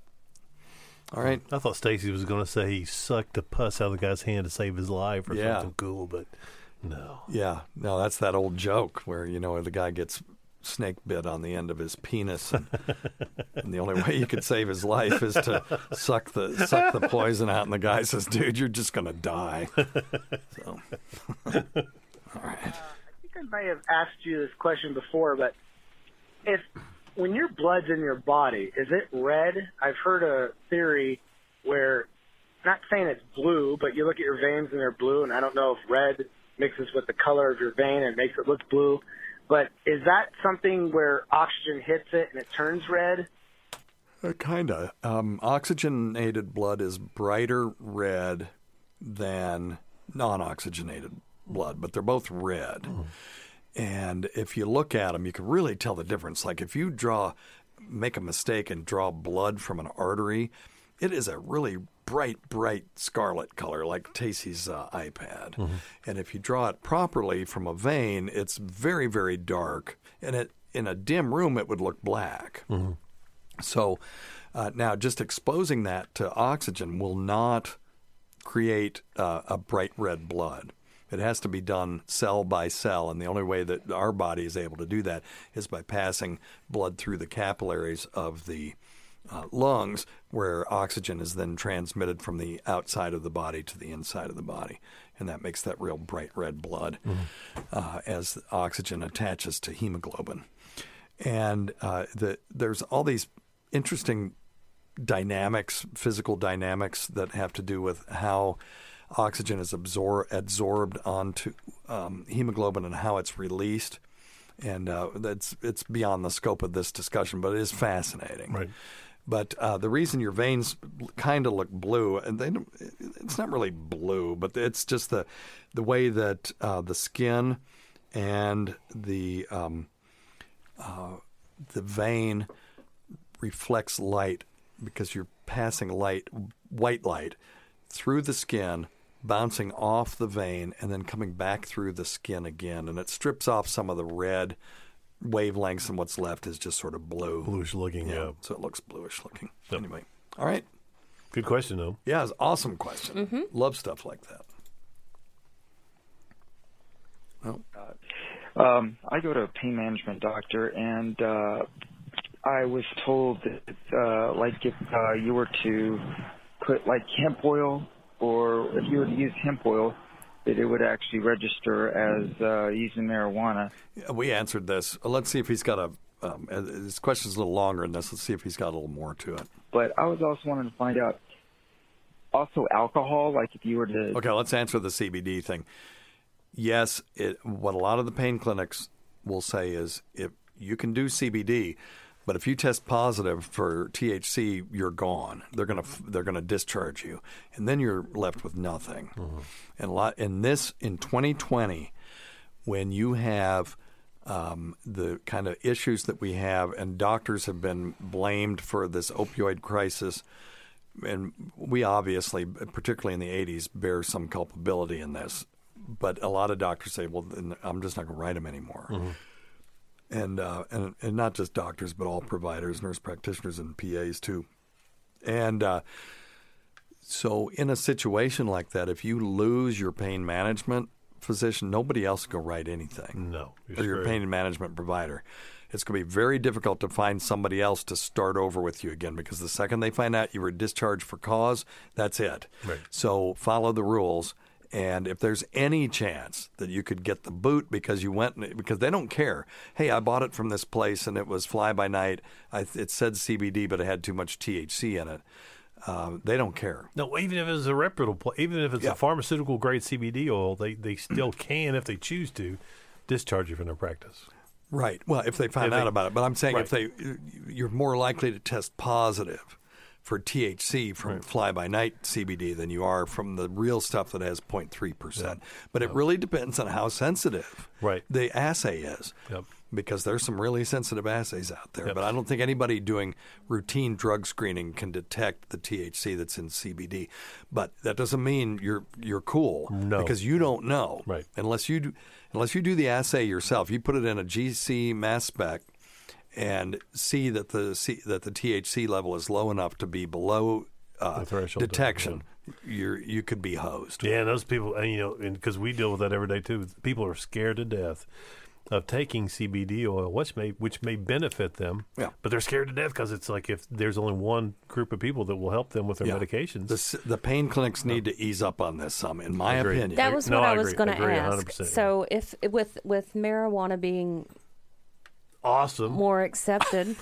All right. I thought Stacy was going to say he sucked the pus out of the guy's hand to save his life or Yeah. something cool, but no. Yeah, no, that's that old joke where, you know, the guy gets snake bit on the end of his penis, and, and the only way you could save his life is to suck the suck the poison out, and the guy says, "Dude, you're just gonna die." So, all right. I think I may have asked you this question before, but if when your blood's in your body, is it red? I've heard a theory where, not saying it's blue, but you look at your veins and they're blue, and I don't know if red mixes with the color of your vein and makes it look blue. But is that something where oxygen hits it and it turns red? Uh, kind of. Um, oxygenated blood is brighter red than non-oxygenated blood, but they're both red. And if you look at them, you can really tell the difference. Like if you draw, make a mistake and draw blood from an artery, it is a really bright, bright scarlet color, like Tacey's uh, iPad. Mm-hmm. And if you draw it properly from a vein, it's very, very dark. And it, in a dim room, it would look black. Mm-hmm. So uh, now just exposing that to oxygen will not create uh, a bright red blood. It has to be done cell by cell, and the only way that our body is able to do that is by passing blood through the capillaries of the uh, lungs, where oxygen is then transmitted from the outside of the body to the inside of the body. And that makes that real bright red blood uh, as oxygen attaches to hemoglobin. And uh, the, there's all these interesting dynamics, physical dynamics that have to do with how oxygen is absor- absorbed onto um, hemoglobin and how it's released. And uh, that's it's beyond the scope of this discussion, but it is fascinating. Right. But uh, the reason your veins kind of look blue, and they don't, it's not really blue, but it's just the the way that uh, the skin and the um, uh, the vein reflects light, because you're passing light, white light, through the skin, bouncing off the vein, and then coming back through the skin again, and it strips off some of the red wavelengths, and what's left is just sort of blue. Bluish looking, yeah. So it looks bluish looking. Yep. Anyway, all right. Good question, though. Yeah, it's an awesome question. Mm-hmm. Love stuff like that. Well, Um, I go to a pain management doctor, and uh, I was told that, uh, like, if uh, you were to put, like, hemp oil, or if you were to use hemp oil, that it would actually register as uh, using marijuana. yeah, we answered this. Uh, Let's see if he's got a. Um, uh, his question's a little longer than this. Let's see if he's got a little more to it. But I was also wanting to find out, also alcohol, like if you were to... Okay, let's answer the C B D thing. Yes, it, what a lot of the pain clinics will say is if you can do C B D, but if you test positive for T H C, you're gone. They're gonna they're gonna discharge you, and then you're left with nothing. Mm-hmm. And a lot in this in twenty twenty, when you have um, the kind of issues that we have, and doctors have been blamed for this opioid crisis. And we obviously, particularly in the eighties, bear some culpability in this. But a lot of doctors say, well, then I'm just not going to write them anymore. Mm-hmm. And, uh, and and not just doctors, but all providers, nurse practitioners, and P As too. And uh, so in a situation like that, if you lose your pain management physician, nobody else can write anything. No. Or your pain management provider. It's going to be very difficult to find somebody else to start over with you again, because the second they find out you were discharged for cause, that's it. Right. So follow the rules. And if there's any chance that you could get the boot because you went, because they don't care. Hey, I bought it from this place and it was fly by night. I, it said C B D, but it had too much T H C in it. Um, they don't care. No, even if it's a reputable, even if it's yeah. a pharmaceutical grade C B D oil, they, they still can, if they choose to, discharge you from their practice. Right. Well, if they find if out they, about it. But I'm saying right. if they, you're more likely to test positive for T H C from right. fly-by-night C B D than you are from the real stuff that has zero point three percent. Yeah. But it yep. really depends on how sensitive right. the assay is. Yep. Because there's some really sensitive assays out there. Yep. But I don't think anybody doing routine drug screening can detect the T H C that's in C B D. But that doesn't mean you're you're cool. No. Because you don't know. Right. Unless you do, unless you do the assay yourself. You put it in a G C mass spec and see that the C, that the T H C level is low enough to be below uh, detection. You're you could be hosed. Yeah, and those people, and, you know, because we deal with that every day too. People are scared to death of taking C B D oil, which may which may benefit them. Yeah. But they're scared to death because it's like if there's only one group of people that will help them with their yeah. medications. The, the pain clinics need to ease up on this some, in my opinion. That was no, what I, I was going to ask. one hundred percent, so if with with marijuana being awesome, more accepted,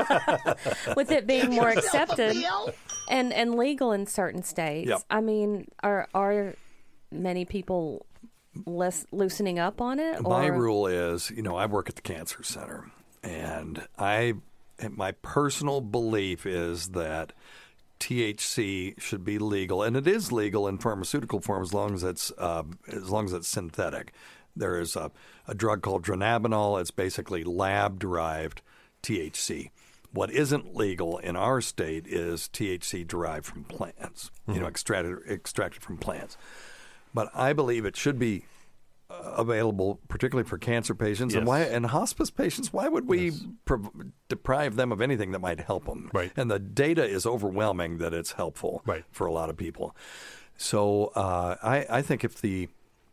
with it being more accepted and and legal in certain states, yep. I mean, are are many people less loosening up on it? My or? rule is, you know, I work at the cancer center, and I, my personal belief is that T H C should be legal, and it is legal in pharmaceutical form as long as it's uh, as long as it's synthetic. There is a, a drug called dronabinol. It's basically lab-derived T H C. What isn't legal in our state is T H C derived from plants, mm-hmm. you know, extracted extracted from plants. But I believe it should be uh, available, particularly for cancer patients yes. and why and hospice patients. Why would we yes. pro- deprive them of anything that might help them? Right. And the data is overwhelming that it's helpful right. for a lot of people. So uh, I, I think if the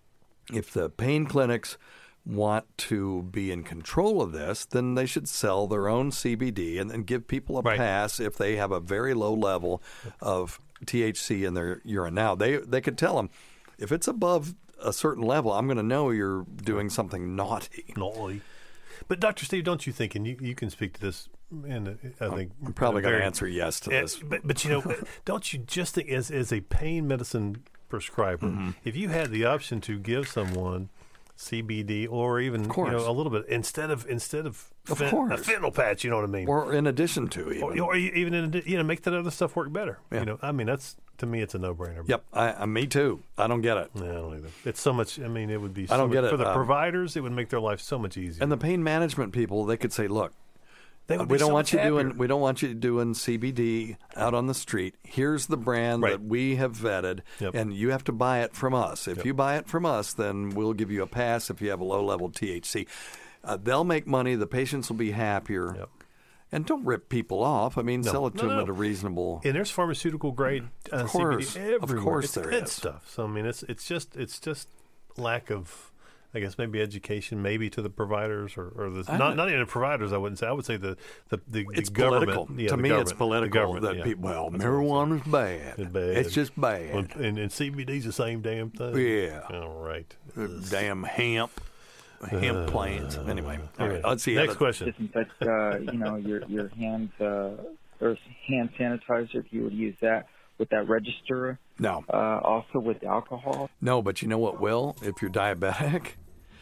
if the pain clinics want to be in control of this, then they should sell their own C B D and then give people a right. pass if they have a very low level of T H C in their urine. Now they they could tell them, if it's above a certain level, I'm going to know you're doing something naughty. Naughty. But Doctor Steve, don't you think, and you, you can speak to this, and I think I'm probably going very, to answer yes to uh, this. But, but you know, don't you just think, as as a pain medicine prescriber, mm-hmm. if you had the option to give someone C B D or even you know a little bit instead of instead of, of fent- course. a fentanyl patch, you know what I mean, or in addition to even, or, or even in you know make that other stuff work better. Yeah. You know, I mean that's. To me, it's a no-brainer. Yep, I, I, me too. I don't get it. No, I don't either. It's so much. I mean, it would be. So I don't much, get it for the um, providers. It would make their life so much easier. And the pain management people, they could say, "Look, they would we be don't so want you happier. doing. We don't want you doing C B D out on the street. Here's the brand right. that we have vetted, yep. and you have to buy it from us. If yep. you buy it from us, then we'll give you a pass. If you have a low-level T H C, uh, they'll make money. The patients will be happier." Yep. And don't rip people off. I mean, no. sell it to no, them no. at a reasonable. And there's pharmaceutical grade uh, of course, C B D everywhere. Of course, it's there good is stuff. So I mean, it's it's just it's just lack of, I guess maybe education, maybe to the providers or, or the not not even the providers. I wouldn't say. I would say the the, the, it's the government. Political. Yeah, to the me, government, it's political that yeah. people. Well, That's marijuana's bad. It's bad. It's just bad. Well, and, and C B D's the same damn thing. Yeah. All right. Damn hemp. Hemp uh, plants. Anyway, all right. Let's see. Next question. Disinfect, uh, you know, your your hands uh, or hand sanitizer. If you would use that with that register. No. Uh, also with alcohol. No, but you know what will? If you're diabetic,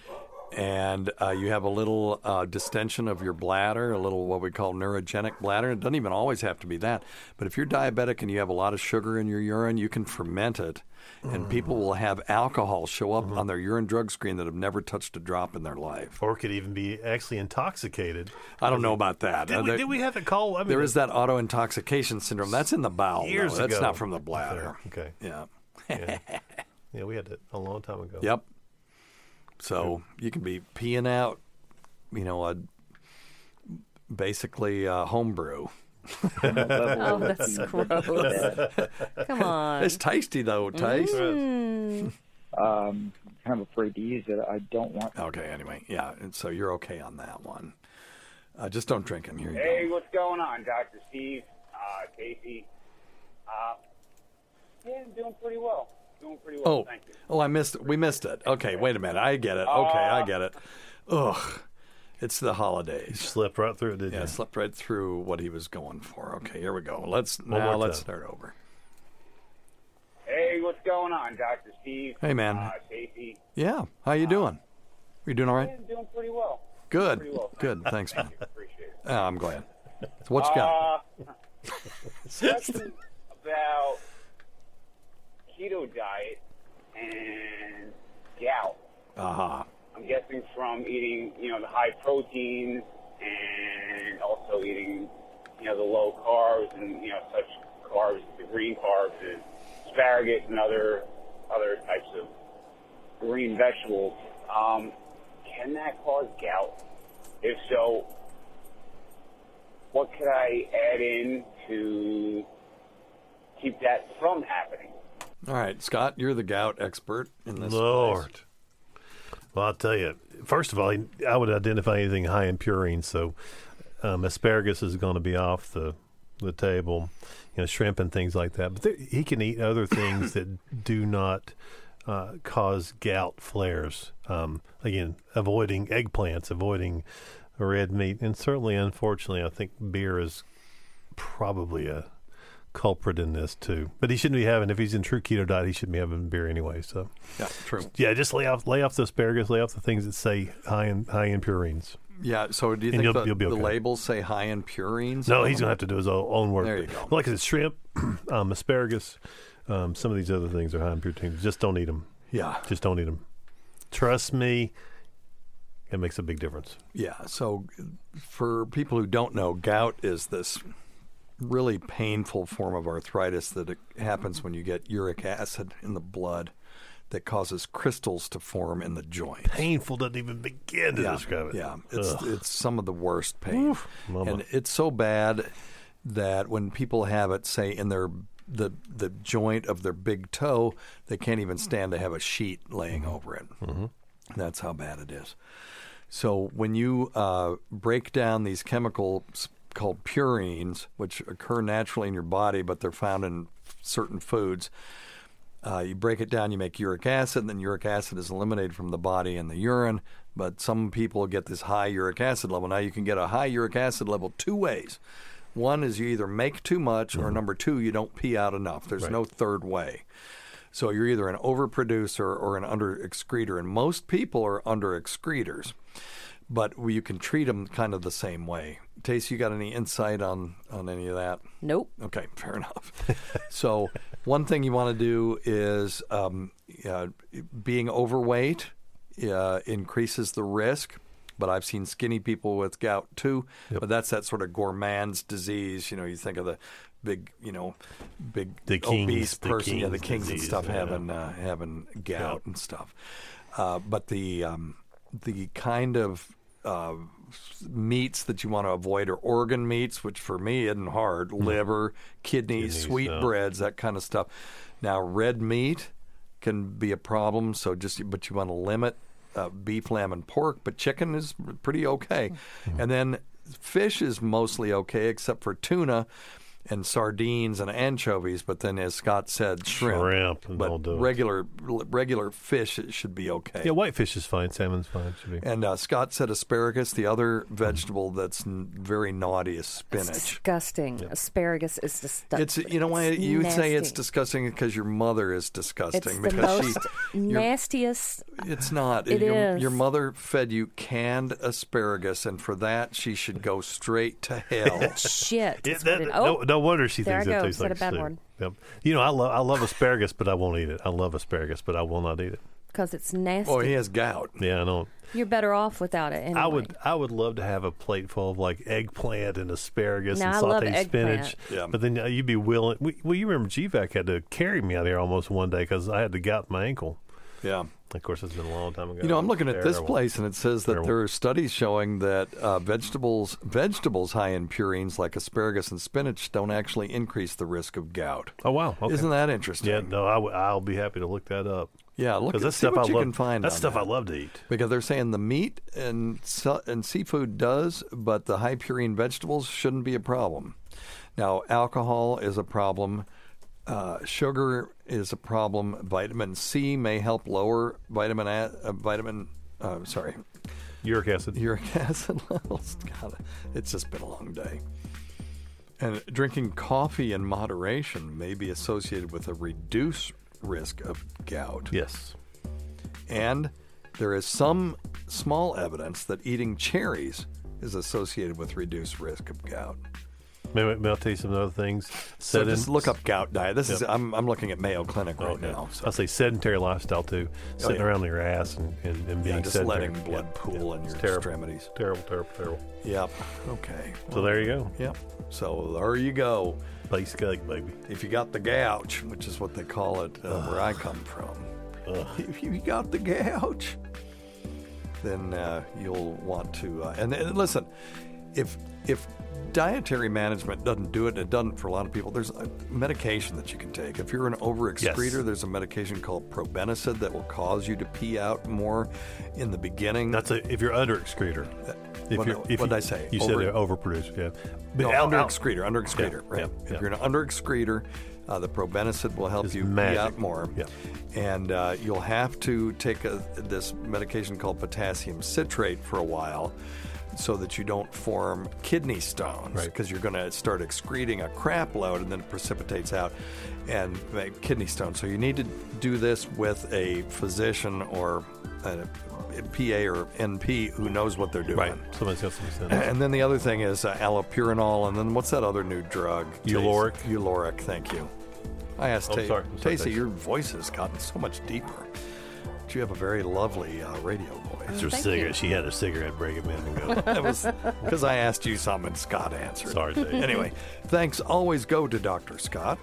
and uh, you have a little uh, distension of your bladder, a little what we call neurogenic bladder. It doesn't even always have to be that. But if you're diabetic and you have a lot of sugar in your urine, you can ferment it. And people will have alcohol show up mm-hmm. on their urine drug screen that have never touched a drop in their life. Or could even be actually intoxicated. I don't know about that. Did, uh, we, there, did we have it called? I mean, there is that auto-intoxication syndrome. That's in the bowel. Years though. That's ago. not from the bladder. Okay. Yeah. yeah. Yeah, we had it a long time ago. Yep. So you can be peeing out, you know, a basically a homebrew. Oh, that's gross. Come on. It's tasty, though, taste. Mm. Um, kind of afraid to use it. I don't want. Okay, anyway, yeah, and so you're okay on that one. Uh, just don't drink them. Here you Hey, go. what's going on, Doctor Steve, uh, Casey? Uh, yeah, I'm doing pretty well. Doing pretty well, Oh, thank you. oh, I missed. We missed it. Okay, wait a minute. I get it. Okay, I get it. Ugh. It's the holidays. You slipped right through it, didn't yeah, you? Yeah, slipped right through what he was going for. Okay, here we go. Let's One now more let's time. start over. Hey, what's going on, Doctor Steve? Hey, man. Uh, Casey. Yeah, how you doing? You doing all right? Yeah, I'm doing pretty well. Good. Pretty well, Good. Thanks, Thank man. you. Appreciate it. Oh, I'm glad. So what you got? Uh, question about keto diet and gout. Uh-huh. I'm guessing from eating, you know, the high proteins and also eating, you know, the low carbs and, you know, such carbs, the green carbs and asparagus and other other types of green vegetables. Um, can that cause gout? If so, what could I add in to keep that from happening? All right, Scott, you're the gout expert in this. Lord. place. Well, I'll tell you. First of all, I would identify anything high in purines. So um, asparagus is going to be off the the table, you know, shrimp and things like that. But there, he can eat other things that do not uh, cause gout flares. Um, again, avoiding eggplants, avoiding red meat, and certainly, unfortunately, I think beer is probably a culprit in this too. But he shouldn't be having, if he's in true keto diet, he shouldn't be having beer anyway. So yeah, true. Yeah, just lay off lay off the asparagus, lay off the things that say high in high in purines. Yeah, so do you And think you'll- the, you'll be the okay. labels say high in purines? No, he's going to have to do his own, own work. There you go. Like I said, shrimp, um, asparagus, um, some of these other things are high in protein. Just don't eat them. Yeah. Just don't eat them. Trust me, it makes a big difference. Yeah, so for people who don't know, gout is this really painful form of arthritis that it happens when you get uric acid in the blood that causes crystals to form in the joint. Painful doesn't even begin to yeah, describe it. Yeah, it's Ugh. it's some of the worst pain, Oof, mama. and it's so bad that when people have it, say in their the the joint of their big toe, they can't even stand to have a sheet laying Mm-hmm. over it. Mm-hmm. That's how bad it is. So when you uh, break down these chemicals called purines, which occur naturally in your body, but they're found in certain foods. Uh, you break it down, you make uric acid, and then uric acid is eliminated from the body in the urine. But some people get this high uric acid level. Now, you can get a high uric acid level two ways. One is you either make too much, or number two, you don't pee out enough. There's Right. no third way. So you're either an overproducer or an under-excreter, and most people are under-excreters. But you can treat them kind of the same way. Tace, you got any insight on, on any of that? Nope. Okay, fair enough. So one thing you want to do is um, uh, being overweight uh, increases the risk. But I've seen skinny people with gout too. Yep. But that's that sort of gourmand's disease. You know, you think of the big, you know, big The king's- obese the person, yeah, the king's kings and disease, stuff yeah. having uh, having gout and stuff. Uh, but the um, the kind of uh, meats that you want to avoid are organ meats, which for me isn't hard. Liver, kidneys, Kidneys, sweetbreads, that kind of stuff. Now, red meat can be a problem. So just, but you want to limit uh, beef, lamb, and pork. But chicken is pretty okay. And then fish is mostly okay, except for tuna. and sardines and anchovies, but then, as Scott said, shrimp. Shrimp, and but I'll do it. regular regular fish it should be okay. Yeah, whitefish is fine. Salmon's fine. Should be. And uh, Scott said asparagus. The other vegetable that's n- very naughty is spinach. It's disgusting. Asparagus is disgusting. It's you know why It's you would say it's nasty. disgusting because your mother is disgusting. It's the because most she, your- nastiest. It's not. It your, is. Your mother fed you canned asparagus, and for that she should go straight to hell. Shit. It- That's that- what it- no, oh, no wonder she there thinks I it go. tastes Said like a bad soup. word. Yep. You know, I love I love asparagus, but I won't eat it. I love asparagus, but I will not eat it. because it's nasty. Oh, he has gout. Yeah, I know. You're better off without it anyway. I would I would love to have a plate full of like eggplant and asparagus Now, and I love sauteed eggplant. spinach. Yeah. But then uh, you'd be willing. We, well, you remember G VAC had to carry me out here almost one day because I had the gout in my ankle. Yeah. Of course, it's been a long time ago. You know, I'm looking at this Terrible. place, and it says that Terrible. there are studies showing that uh, vegetables vegetables high in purines like asparagus and spinach don't actually increase the risk of gout. Oh wow! Okay. Isn't that interesting? Yeah, no, I w- I'll be happy to look that up. Yeah, look 'Cause at that's see stuff what I you love, can find. That's on stuff that. I love to eat. Because they're saying the meat and su- and seafood does, but the high purine vegetables shouldn't be a problem. Now, alcohol is a problem. Uh, sugar is a problem. Vitamin C may help lower vitamin a- uh, vitamin. Uh, sorry, uric acid. Uric acid levels. God, it's just been a long day. And drinking coffee in moderation may be associated with a reduced risk of gout. Yes. And there is some small evidence that eating cherries is associated with reduced risk of gout. Maybe, maybe I'll tell you some other things. So Sedent- just look up gout diet. This is Yep. I'm I'm looking at Mayo Clinic right Okay. now. So. I'll say sedentary lifestyle too. Sitting yeah. around your ass and, and, and being Yeah, just sedentary. letting blood Yeah. pool Yeah. in It's your terrible. extremities. Terrible, terrible, terrible. Yep. Okay. So there you go. Yep. So there you go. Basic egg, baby. If you got the gouch, which is what they call it uh, where I come from, if you got the gouch, then uh, you'll want to. Uh, and, and listen, if if dietary management doesn't do it, it doesn't for a lot of people. There's a medication that you can take. If you're an overexcreter, Yes. there's a medication called probenecid that will cause you to pee out more in the beginning. That's a if you're under excreter. If what you're, if what did you, I say? You Over- said they're overproduced. Yeah. No, out- under out- excreter, under excreter, Yeah, right? yeah, if yeah. you're an under excreter, uh, the probenecid will help It's you magic. pee out more. Yeah. And uh, you'll have to take a, this medication called potassium citrate for a while so that you don't form kidney stones. Right. Because you're going to start excreting a crap load and then it precipitates out and make kidney stones. So you need to do this with a physician or a P A or N P who knows what they're doing. Right. Somebody's got some sense. And then the other thing is uh, allopurinol, and then what's that other new drug? Uloric. Tace- Uloric, thank you. I asked Oh, Ta- sorry. I'm sorry, Tacey, Tacey. your voice has gotten so much deeper. But you have a very lovely uh, radio voice. It's her cigarette. She had a cigarette break a minute ago. That was because I asked you something and Scott answered. Sorry, Dave. Anyway, thanks. Always go to Doctor Scott.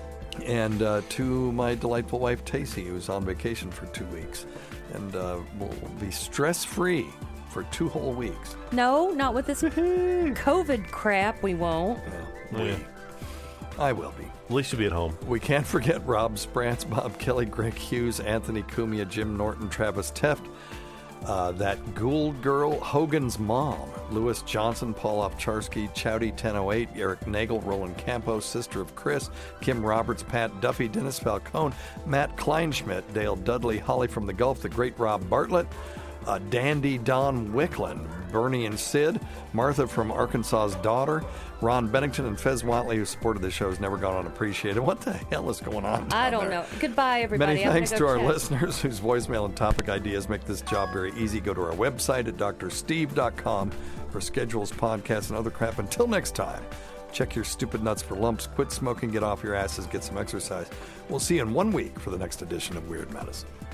And uh, to my delightful wife, Tacey, who's on vacation for two weeks. And uh, will be stress-free for two whole weeks. No, not with this COVID crap. We won't. We, I will be. At least you'll be at home. We can't forget Rob Sprance, Bob Kelly, Greg Hughes, Anthony Cumia, Jim Norton, Travis Teft, uh, that Gould girl, Hogan's mom, Lewis Johnson, Paul Opcharski, Chowdy ten oh eight, Eric Nagel, Roland Campos, Sister of Chris, Kim Roberts, Pat Duffy, Dennis Falcone, Matt Kleinschmidt, Dale Dudley, Holly from the Gulf, the great Rob Bartlett, uh, Dandy Don Wicklund, Bernie and Sid, Martha from Arkansas's Daughter, Ron Bennington, and Fez Watley, who supported the show, has never gone unappreciated. What the hell is going on down I don't there? know. Goodbye, everybody. Many I'm thanks gonna to go our check. listeners whose voicemail and topic ideas make this job very easy. Go to our website at d r steve dot com for schedules, podcasts, and other crap. Until next time, check your stupid nuts for lumps, quit smoking, get off your asses, get some exercise. We'll see you in one week for the next edition of Weird Medicine.